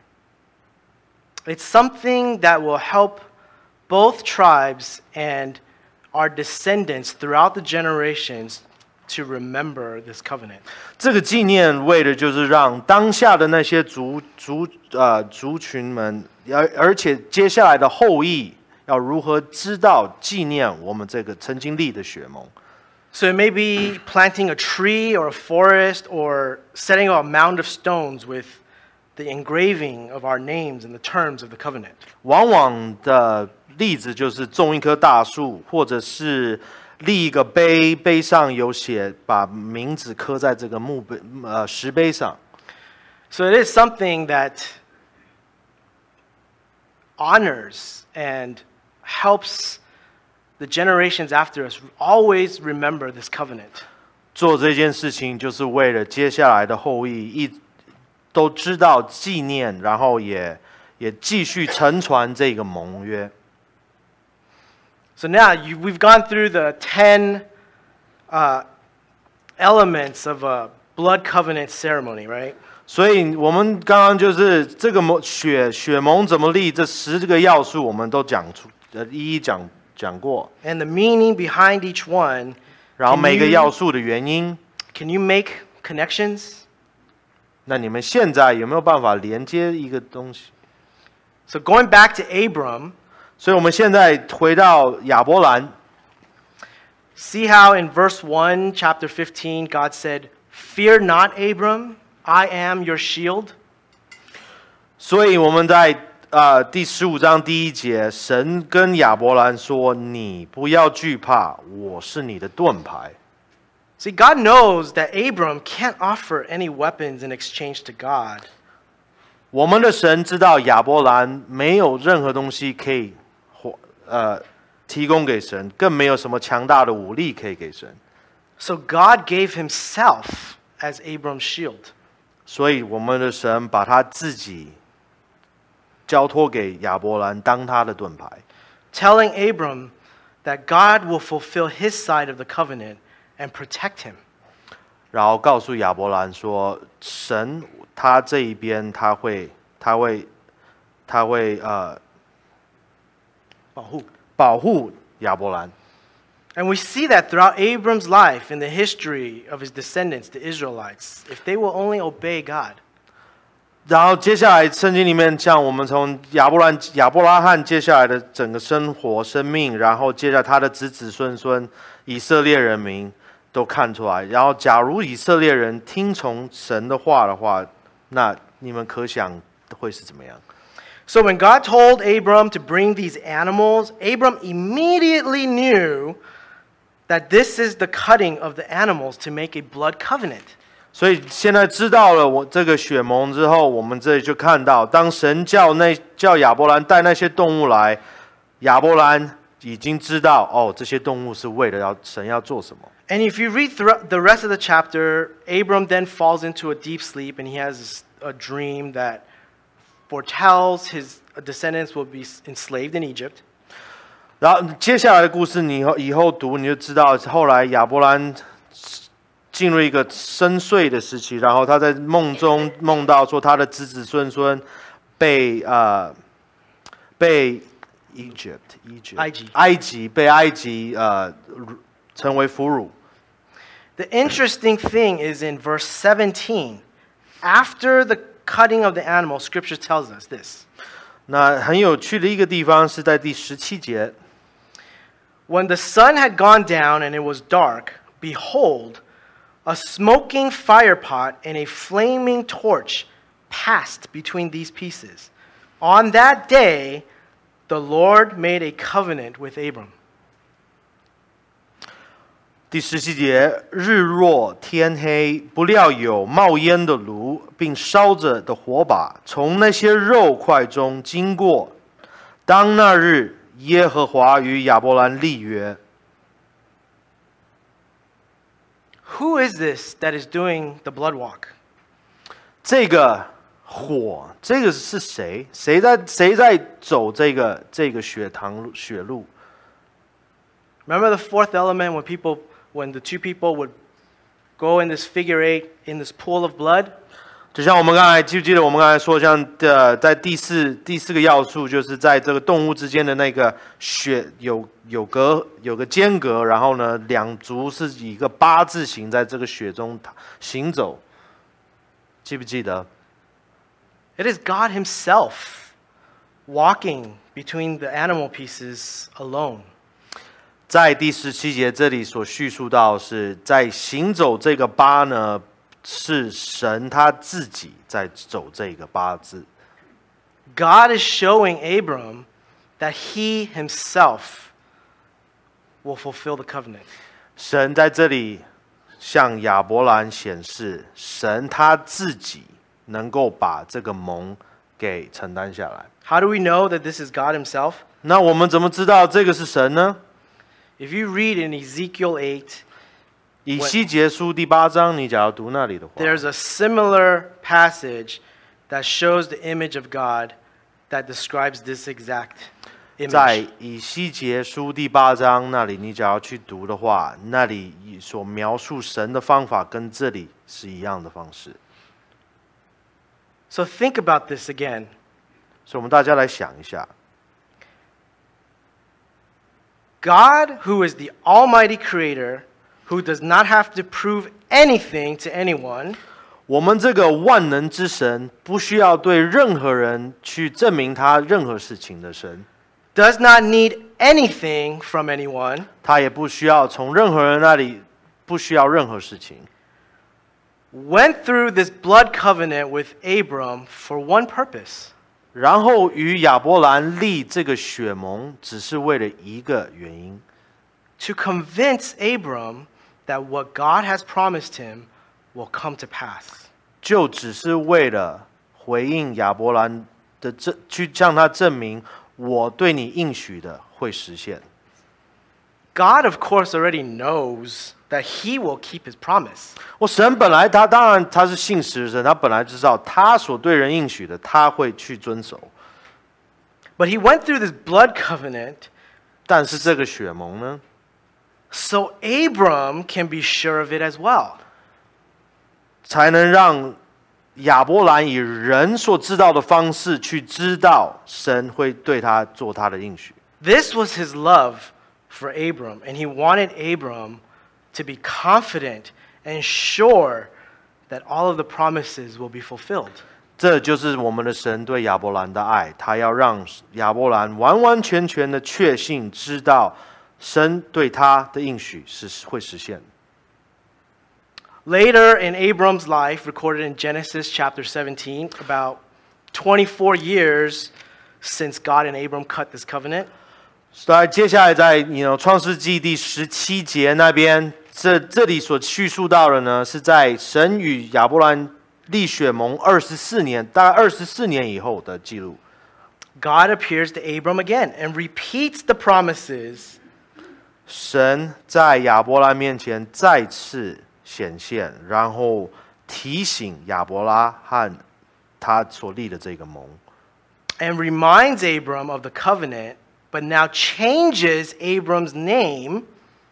It's something that will help both tribes and our descendants throughout the generations to remember this covenant. 这个纪念为的就是让当下的那些族族呃族群们，而而且接下来的后裔要如何知道纪念我们这个曾经立的血盟。 So it may be planting a tree or a forest or setting up a mound of stones with the engraving of our names and the terms of the covenant. 往往的例子就是种一棵大树，或者是立一个碑，碑上有写，把名字刻在这个墓碑呃石碑上。 So it is something that honors and helps the generations after us always remember this covenant. 做这件事情就是为了接下来的后裔一都知道纪念，然后也也继续承传这个盟约。 So now you, we've gone through the ten uh, elements of a blood covenant ceremony, right? 所以我们刚刚就是这个盟血血盟怎么立，这十个要素我们都讲出，呃，一一讲讲过。 And the meaning behind each one. 然后每个 Can you- 要素的原因， Can you make connections? 那你们现在有没有办法连接一个东西？ So going back to Abram, 所以我们现在回到亚伯兰， see how in verse one, chapter fifteen, God said, "Fear not, Abram, I am your shield." 所以我们在呃第十五章第一节，神跟亚伯兰说：“你不要惧怕，我是你的盾牌。” See, God knows that Abram can't offer any weapons in exchange to God. 我们的神知道亚伯兰没有任何东西可以呃提供给神，更没有什么强大的武力可以给神。 So God gave himself as Abram's shield. 所以我们的神把他自己交托给亚伯兰当他的盾牌， telling Abram that God will fulfill his side of the covenant and protect him. 然后告诉亚伯兰说，神他这一边他会他会他会呃保护。 保护亚伯兰。 And we see that throughout Abram's life in the history of his descendants, the Israelites, if they will only obey God. 然后接下来圣经里面，像我们从亚伯兰亚伯拉罕接下来的整个生活生命，然后接着他的子子孙孙以色列人民都看出来。然后假如以色列人听从神的话的话，那你们可想会是怎么样？ So when God told Abram to bring these animals, Abram immediately knew that this is the cutting of the animals to make a blood covenant. 所以现在知道了我这个血盟之后，我们这里就看到，当神叫那叫亚伯兰带那些动物来，亚伯兰已经知道哦，这些动物是为了要神要做什么。 And if you read through the rest of the chapter, Abram then falls into a deep sleep and he has a dream that foretells his descendants will be enslaved in Egypt. 然后接下来的故事，你以后以后读你就知道，后来亚伯兰进入一个深睡的时期，然后他在梦中梦到说他的子子孙孙被呃被 Egypt Egypt 埃及埃及被埃及呃成为俘虏。 The interesting thing is in verse seventeen, after the cutting of the animal, Scripture tells us this. 那很有趣的一个地方是在第十七节。 When the sun had gone down and it was dark, behold, a smoking firepot and a flaming torch passed between these pieces. On that day, the Lord made a covenant with Abram. 第十七节，日落天黑，不料有冒烟的炉，并烧着的火把从那些肉块中经过。当那日，耶和华与亚伯兰立约。 Who is this that is doing the blood walk? 这个火，这个是谁？谁在谁在走这个这个血塘血路？ Remember the fourth element when people, when the two people would go in this figure eight in this pool of blood? 就像我们刚才记不记得我们刚才说，像呃，在第四第四个要素，就是在这个动物之间的那个血有有隔有个间隔，然后呢，两足是以一个八字形在这个血中行走，记不记得？ It is God Himself walking between the animal pieces alone. 在第十七节这里所叙述到是在行走这个八呢。 是神他自己在走这个八字。 God is showing Abram that he himself will fulfill the covenant. 神在这里向亚伯兰显示，神他自己能够把这个盟给承担下来。 How do we know that this is God himself? 那我们怎么知道这个是神呢？ If you read in Ezekiel eight, 以西结书第八章，你假如读那里的话 there's a similar passage that shows the image of God that describes this exact 在 image. 以西结书第八章那里，你只要去读的话，那里所描述神的方法跟这里是一样的方式。 So think about this again. 所以我们大家来想一下， God, who is the Almighty Creator, who does not have to prove anything to anyone, 我们这个万能之神不需要对任何人去证明他任何事情的神， does not need anything from anyone, 他也不需要从任何人那里不需要任何事情。 went through this blood covenant with Abram for one purpose, 然后与亚伯兰立这个血盟，只是为了一个原因， to convince Abram that what God has promised him will come to pass. 就只是为了回应亚伯兰的证，去向他证明我对你应许的会实现。 God, of course, already knows that he will keep his promise. 我神本来他当然他是信实的神，他本来就知道他所对人应许的，他会去遵守。 But he went through this blood covenant 但是这个血盟呢， so Abram can be sure of it as well. 才能让亚伯兰以人所知道的方式去知道神会对他做他的应许。 This was his love for Abram, and he wanted Abram to be confident and sure that all of the promises will be fulfilled. 这就是我们的神对亚伯兰的爱，他要让亚伯兰完完全全的确信，知道神对他的应许是会实现。 Later in Abram's life, recorded in Genesis chapter seventeen, about twenty-four years since God and Abram cut this covenant, 所以接下来在你 you know, 创世纪第十七节那边，这这里所叙述到的呢，是在神与亚伯兰立血盟二十四年，大概二十四年以后的记录。 God appears to Abram again and repeats the promises 神在亚伯兰面前再次显现，然后提醒亚伯拉罕他所立的这个盟， and reminds Abram of the covenant, but now changes Abram's name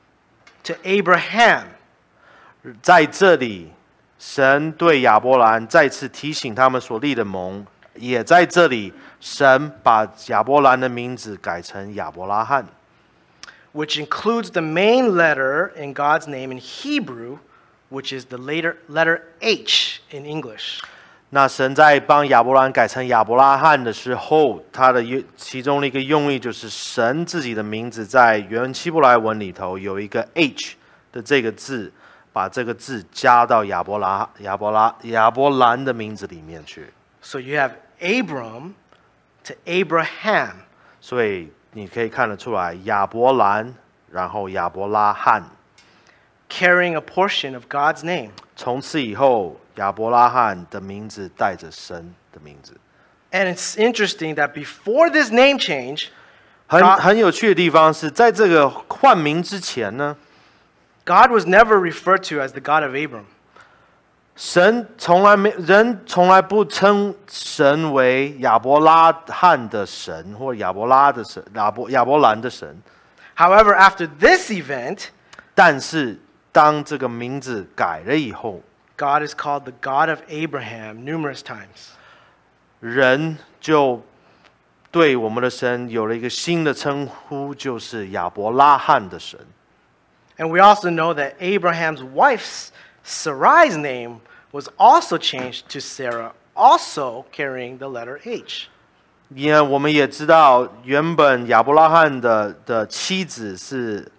to Abraham. 在这里，神对亚伯兰再次提醒他们所立的盟，也在这里，神把亚伯兰的名字改成亚伯拉罕， which includes the main letter in God's name in Hebrew, which is the later letter H in English. 那神在帮亚伯兰改成亚伯拉罕的时候，他的其中的一个用意就是神自己的名字在原希伯来文里头有一个 H 的这个字，把这个字加到亚伯拉亚伯拉亚伯兰的名字里面去。 So you have Abram to Abraham. 所以你可以看得出来，亚伯兰，然后亚伯拉罕， carrying a portion of God's name. 从此以后，亚伯拉罕的名字带着神的名字。 And it's interesting that before this name change, 很 God- 很有趣的地方是在这个换名之前呢， God was never referred to as the God of Abram. 神从来没人从来不称神为亚伯拉罕的神或亚伯拉的神亚伯亚伯兰的神。 However, after this event, 但是当这个名字改了以后， God is called the God of Abraham numerous times. 人就对我们的神有了一个新的称呼，就是亚伯拉罕的神。 And we also know that Abraham's wife's Sarai's name was also changed to Sarah, also carrying the letter H. 因为我们也知道，原本亚伯拉罕的的妻子是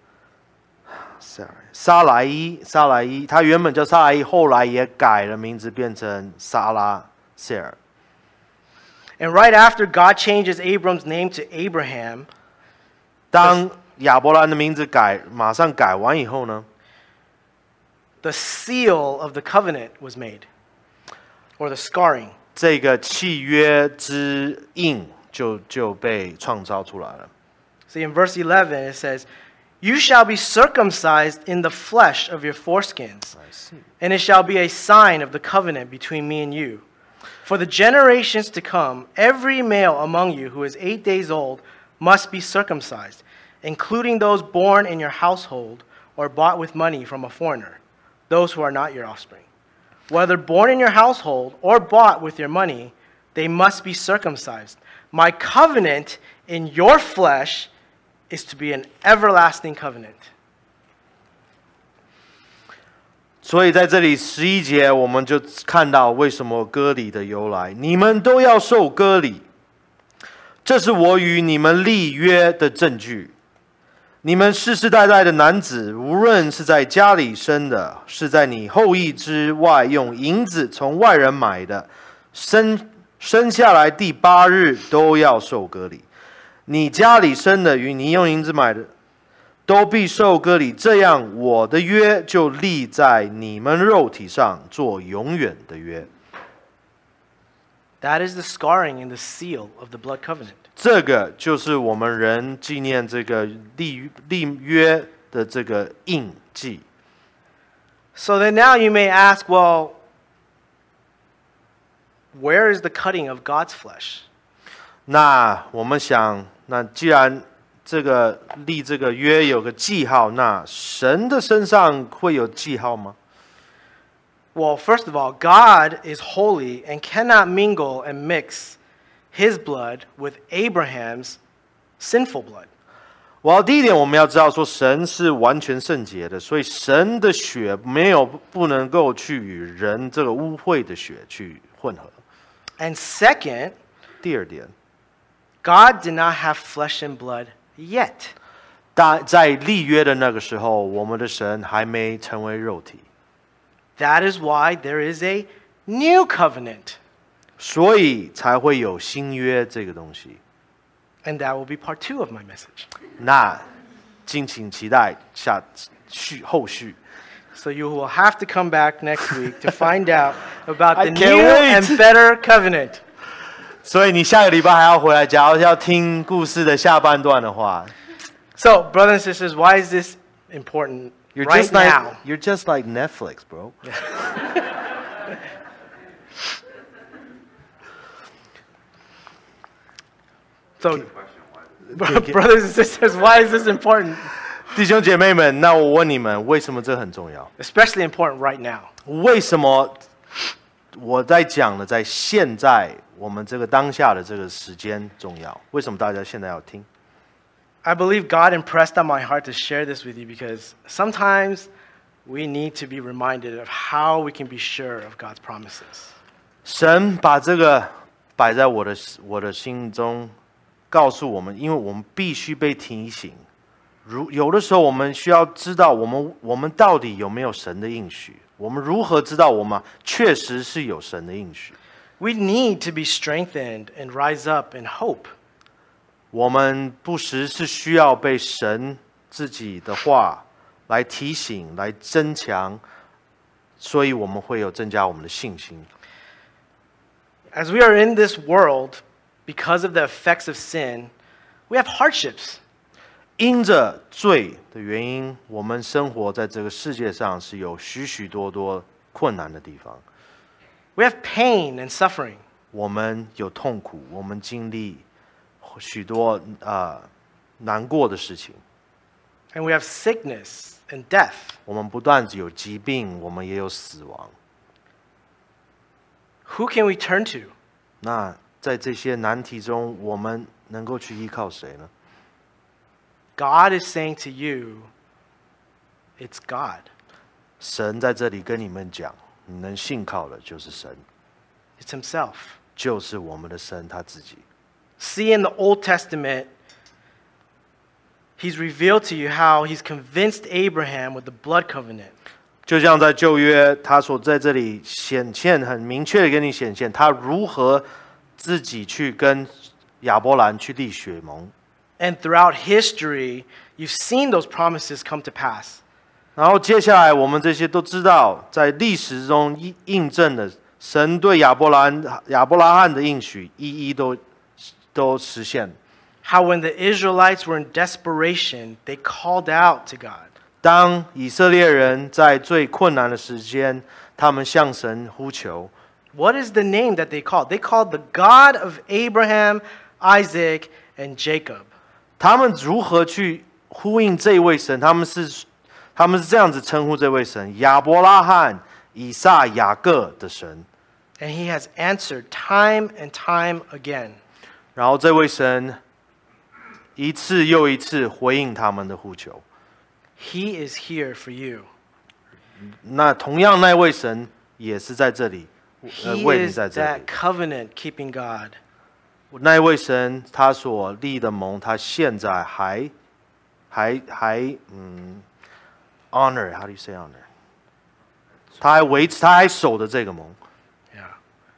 ，sorry， 撒莱伊，撒莱伊，她原本叫撒莱伊，后来也改了名字，变成撒拉谢尔。 And right after God changes Abram's name to Abraham, 当亚伯兰的名字改，马上改完以后呢， the seal of the covenant was made, or the scarring. 这个契约之印就就被创造出来了。 See, in verse eleven, it says, "You shall be circumcised in the flesh of your foreskins, and it shall be a sign of the covenant between me and you. For the generations to come, every male among you who is eight days old must be circumcised, including those born in your household or bought with money from a foreigner, those who are not your offspring. Whether born in your household or bought with your money, they must be circumcised. My covenant in your flesh is to be an everlasting covenant." 所以在这里十一节，我们就看到为什么割礼的由来。你们都要受割礼，这是我与你们立约的证据。你们世世代代的男子，无论是在家里生的，是在你后裔之外用银子从外人买的，生生下来第八日都要受割礼。你家里生的与你用银子买的，都必受割礼。这样，我的约就立在你们肉体上，做永远的约。 That is the scarring and the seal of the blood covenant. 这个就是我们人纪念这个立立约的这个印记。 So then now you may ask, well, where is the cutting of God's flesh? 那我们想，那既然这个立这个约有个记号，那神的身上会有记号吗？ Well, first of all, God is holy and cannot mingle and mix his blood with Abraham's sinful blood. 我第一点，我们要知道说，神是完全圣洁的，所以神的血没有不能够去与人这个污秽的血去混合。 And second, 第二点， God did not have flesh and blood yet. 但在立约的那个时候，我们的神还没成为肉体。 That is why there is a new covenant. 所以才会有新约这个东西。 And that will be part two of my message. 那敬请期待下续后续。 So you will have to come back next week to find out about I the can't new wait. and better covenant. 所以你下个礼拜还要回来，假如要听故事的下半段的话 So, brothers and sisters, why is this important You're right just like now? you're just like Netflix, bro. So, brothers and sisters, why is this important? 弟兄姐妹们，那我问你们，为什么这很重要？ Especially important right now. 为什么我在讲的，在现在我们这个当下的这个时间重要？为什么大家现在要听？ I believe God impressed on my heart to share this with you because sometimes we need to be reminded of how we can be sure of God's promises. 神把这个摆在我的我的心中，告诉我们，因为我们必须被提醒。如有的时候，我们需要知道，我们我们到底有没有神的应许？我们如何知道我们确实是有神的应许？ We need to be strengthened and rise up in hope. 我们不时是需要被神自己的话来提醒、来增强，所以我们会有增加我们的信心。 As we are in this world, because of the effects of sin, we have hardships. 因着罪的原因，我们生活在这个世界上是有许许多多困难的地方。 We have pain and suffering. 我们有痛苦，我们经历许多呃难过的事情。 And we have sickness and death. 我们不但只有疾病，我们也有死亡。 Who can we turn to? 那在这些难题中，我们能够去依靠谁呢？ God is saying to you, it's God. 神在这里跟你们讲，你能信靠的就是神， It's Himself. 就是我们的神他自己。 See, in the Old Testament, He's revealed to you how He's convinced Abraham with the blood covenant. 就像在旧约，他所在这里显现很明确的给你显现，他如何自己去跟亚伯兰去立血盟。 And throughout history, you've seen those promises come to pass. 然后接下来我们这些都知道，在历史中印印证了神对亚伯兰亚伯拉罕的应许，一一都都实现。 How when the Israelites were in desperation, they called out to God. 当以色列人在最困难的时间，他们向神呼求。 What is the name that they called? They called the God of Abraham, Isaac, and Jacob. 他们如何去呼应这位神？他们是他们是这样子称呼这位神：亚伯拉罕、以撒、雅各的神。 And He has answered time and time again. 然后这位神一次又一次回应他们的呼求。 He is here for you. 那同样那位神也是在这里，呃， He 为你 is 在这里。 that covenant-keeping God. 那一位神他所立的盟，他现在还还还嗯 honor，how do you say honor？ 他还维持，他还守着这个盟， Yeah.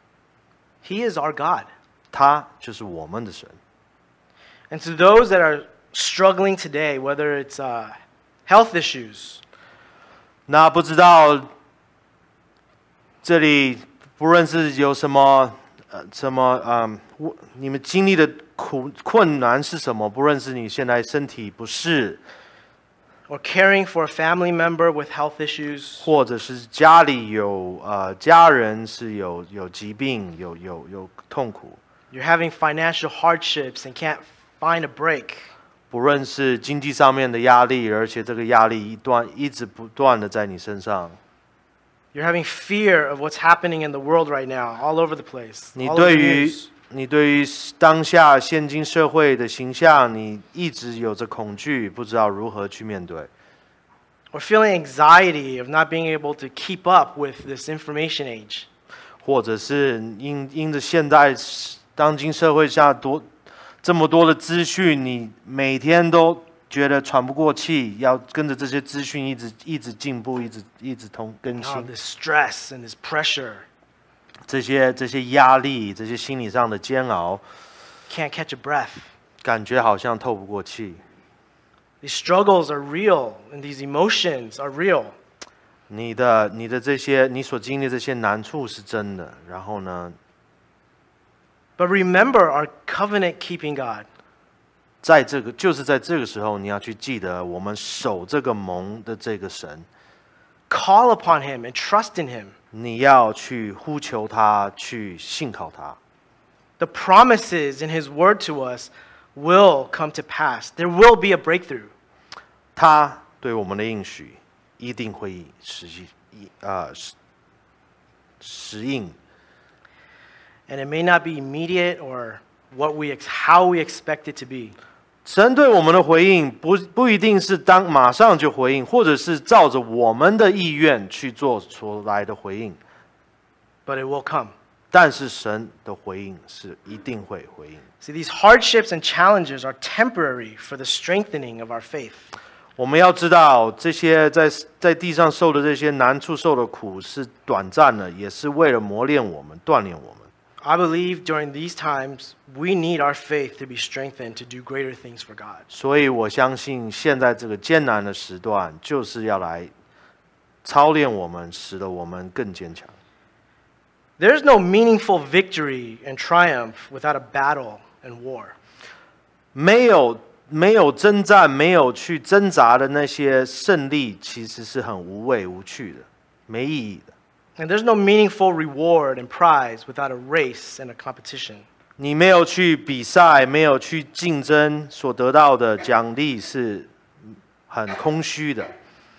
He is our God. 他就是我们的神。 And to those that are struggling today, whether it's uh, health issues, 那不知道这里不论是有什么呃什么嗯，我你们经历的苦困难是什么？不论是你现在身体不适， or caring for a family member with health issues, 或者是家里有呃家人是有有疾病、有有有痛苦， you're having financial hardships and can't find a break, 不论是经济上面的压力，而且这个压力一段一直不断的在你身上。 you're having fear of what's happening in the world right now, all over the place, 你 all over 对 the 于 news. 你对于当下现今社会的形象，你一直有着恐惧，不知道如何去面对， or feeling anxiety of not being able to keep up with this information age. 或者是因因着现在当今社会下多这么多的资讯，你每天都觉得喘不过气，要跟着这些资讯一直一直进步，一直一直同更 Oh, 新。 this stress and this pressure. 这些这些压力，这些心理上的煎熬， Can't catch a breath. 感觉好像透不过气。 These struggles are real, and these emotions are real. 你的你的这些你所经历的这些难处是真的，然后呢， But remember our covenant-keeping God. 在这个就是在这个时候，你要去记得我们守这个盟的这个神， Call upon Him and trust in Him. 你要去呼求他，去信靠他。 The promises in His word to us will come to pass. There will be a breakthrough. 他对我们的应许一定会实际呃实实应， And it may not be immediate or what we ex- how we expect it to be. 神对我们的回应不不一定是当马上就回应，或者是照着我们的意愿去做出来的回应， But it will come. 但是神的回应是一定会回应。 See, these hardships and challenges are temporary for the strengthening of our faith. 我们要知道，这些在在地上受的这些难处、受的苦是短暂的，也是为了磨练我们、锻炼我们。 I believe during these times, we need our faith to be strengthened to do greater things for God. 所以我相信，现在这个艰难的时段，就是要来操练我们，使得我们更坚强。 There's no meaningful victory and triumph without a battle and war. 没有没有征战、没有去挣扎的那些胜利，其实是很无谓、无趣的，没意义的。 And there's no meaningful reward and prize without a race and a competition. 你没有去比赛，没有去竞争，所得到的奖励是很空虚的。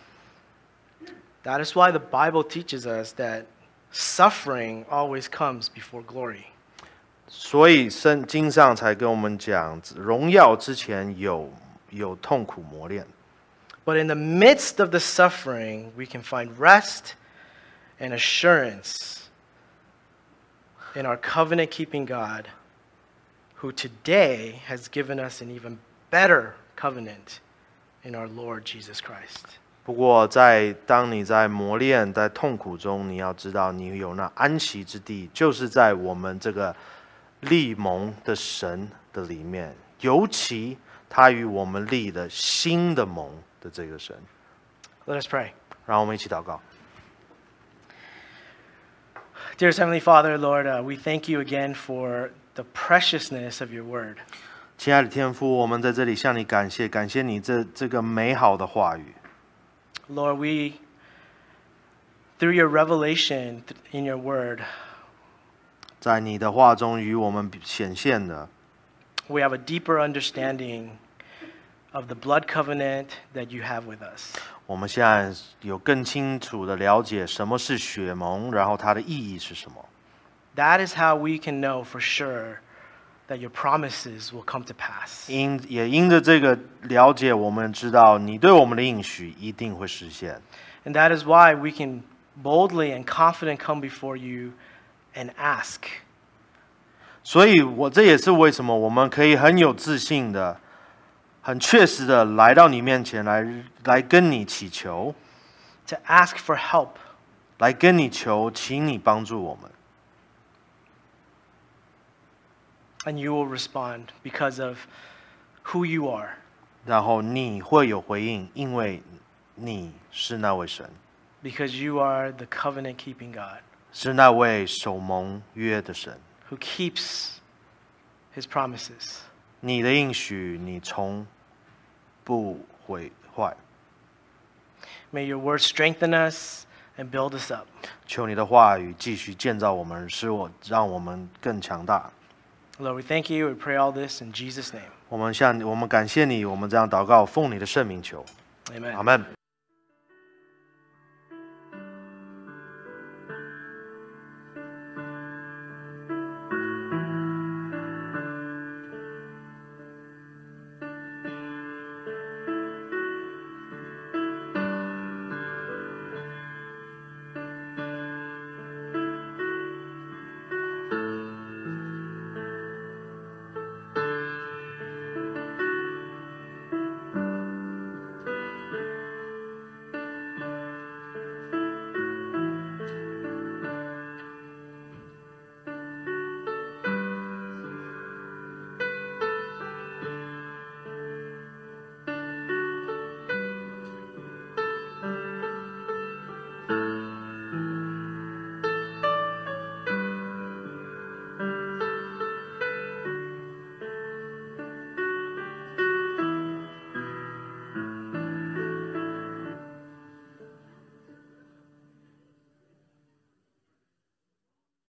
That is why the Bible teaches us that suffering always comes before glory. 所以圣经上才跟我们讲，荣耀之前有有痛苦磨练。 But in the midst of the suffering, we can find rest and assurance in our covenant-keeping God, who today has given us an even better covenant in our Lord Jesus Christ. 不过在当你在磨练、在痛苦中，你要知道，你有那安息之地，就是在我们这个立盟的神的里面，尤其他与我们立的新的盟的这个神。 Let us pray. 让我们一起祷告。 Dearest Heavenly Father, Lord, uh, we thank you again for the preciousness of your word. 亲爱的天父，我们在这里向你感谢，感谢你这这个美好的话语。 Lord, we, through your revelation in your word, 在你的话中与我们显现的， we have a deeper understanding of the blood covenant that you have with us. 我们现在有更清楚的了解什么是血盟，然后它的意义是什么。 That is how we can know for sure that your promises will come to pass. 因也因着这个了解，我们知道你对我们的应许一定会实现。 And that is why we can boldly and confident come before you and ask. 所以我这也是为什么我们可以很有自信的、很确实的来到你面前来来跟你祈求， To ask for help. 来跟你求，请你帮助我们。 And you will respond because of who you are. 然后你会有回应，因为你是那位神， Because you are the covenant-keeping God 是那位守盟约的神。 who keeps his promises. 你的应许，你从不毁坏。 May your word strengthen us and build us up. 求你的话语继续建造我们，使我让我们更强大。 Lord, we thank you. We pray all this in Jesus' name. 我们向我们感谢你，我们这样祷告，奉你的圣名求， Amen. 阿门。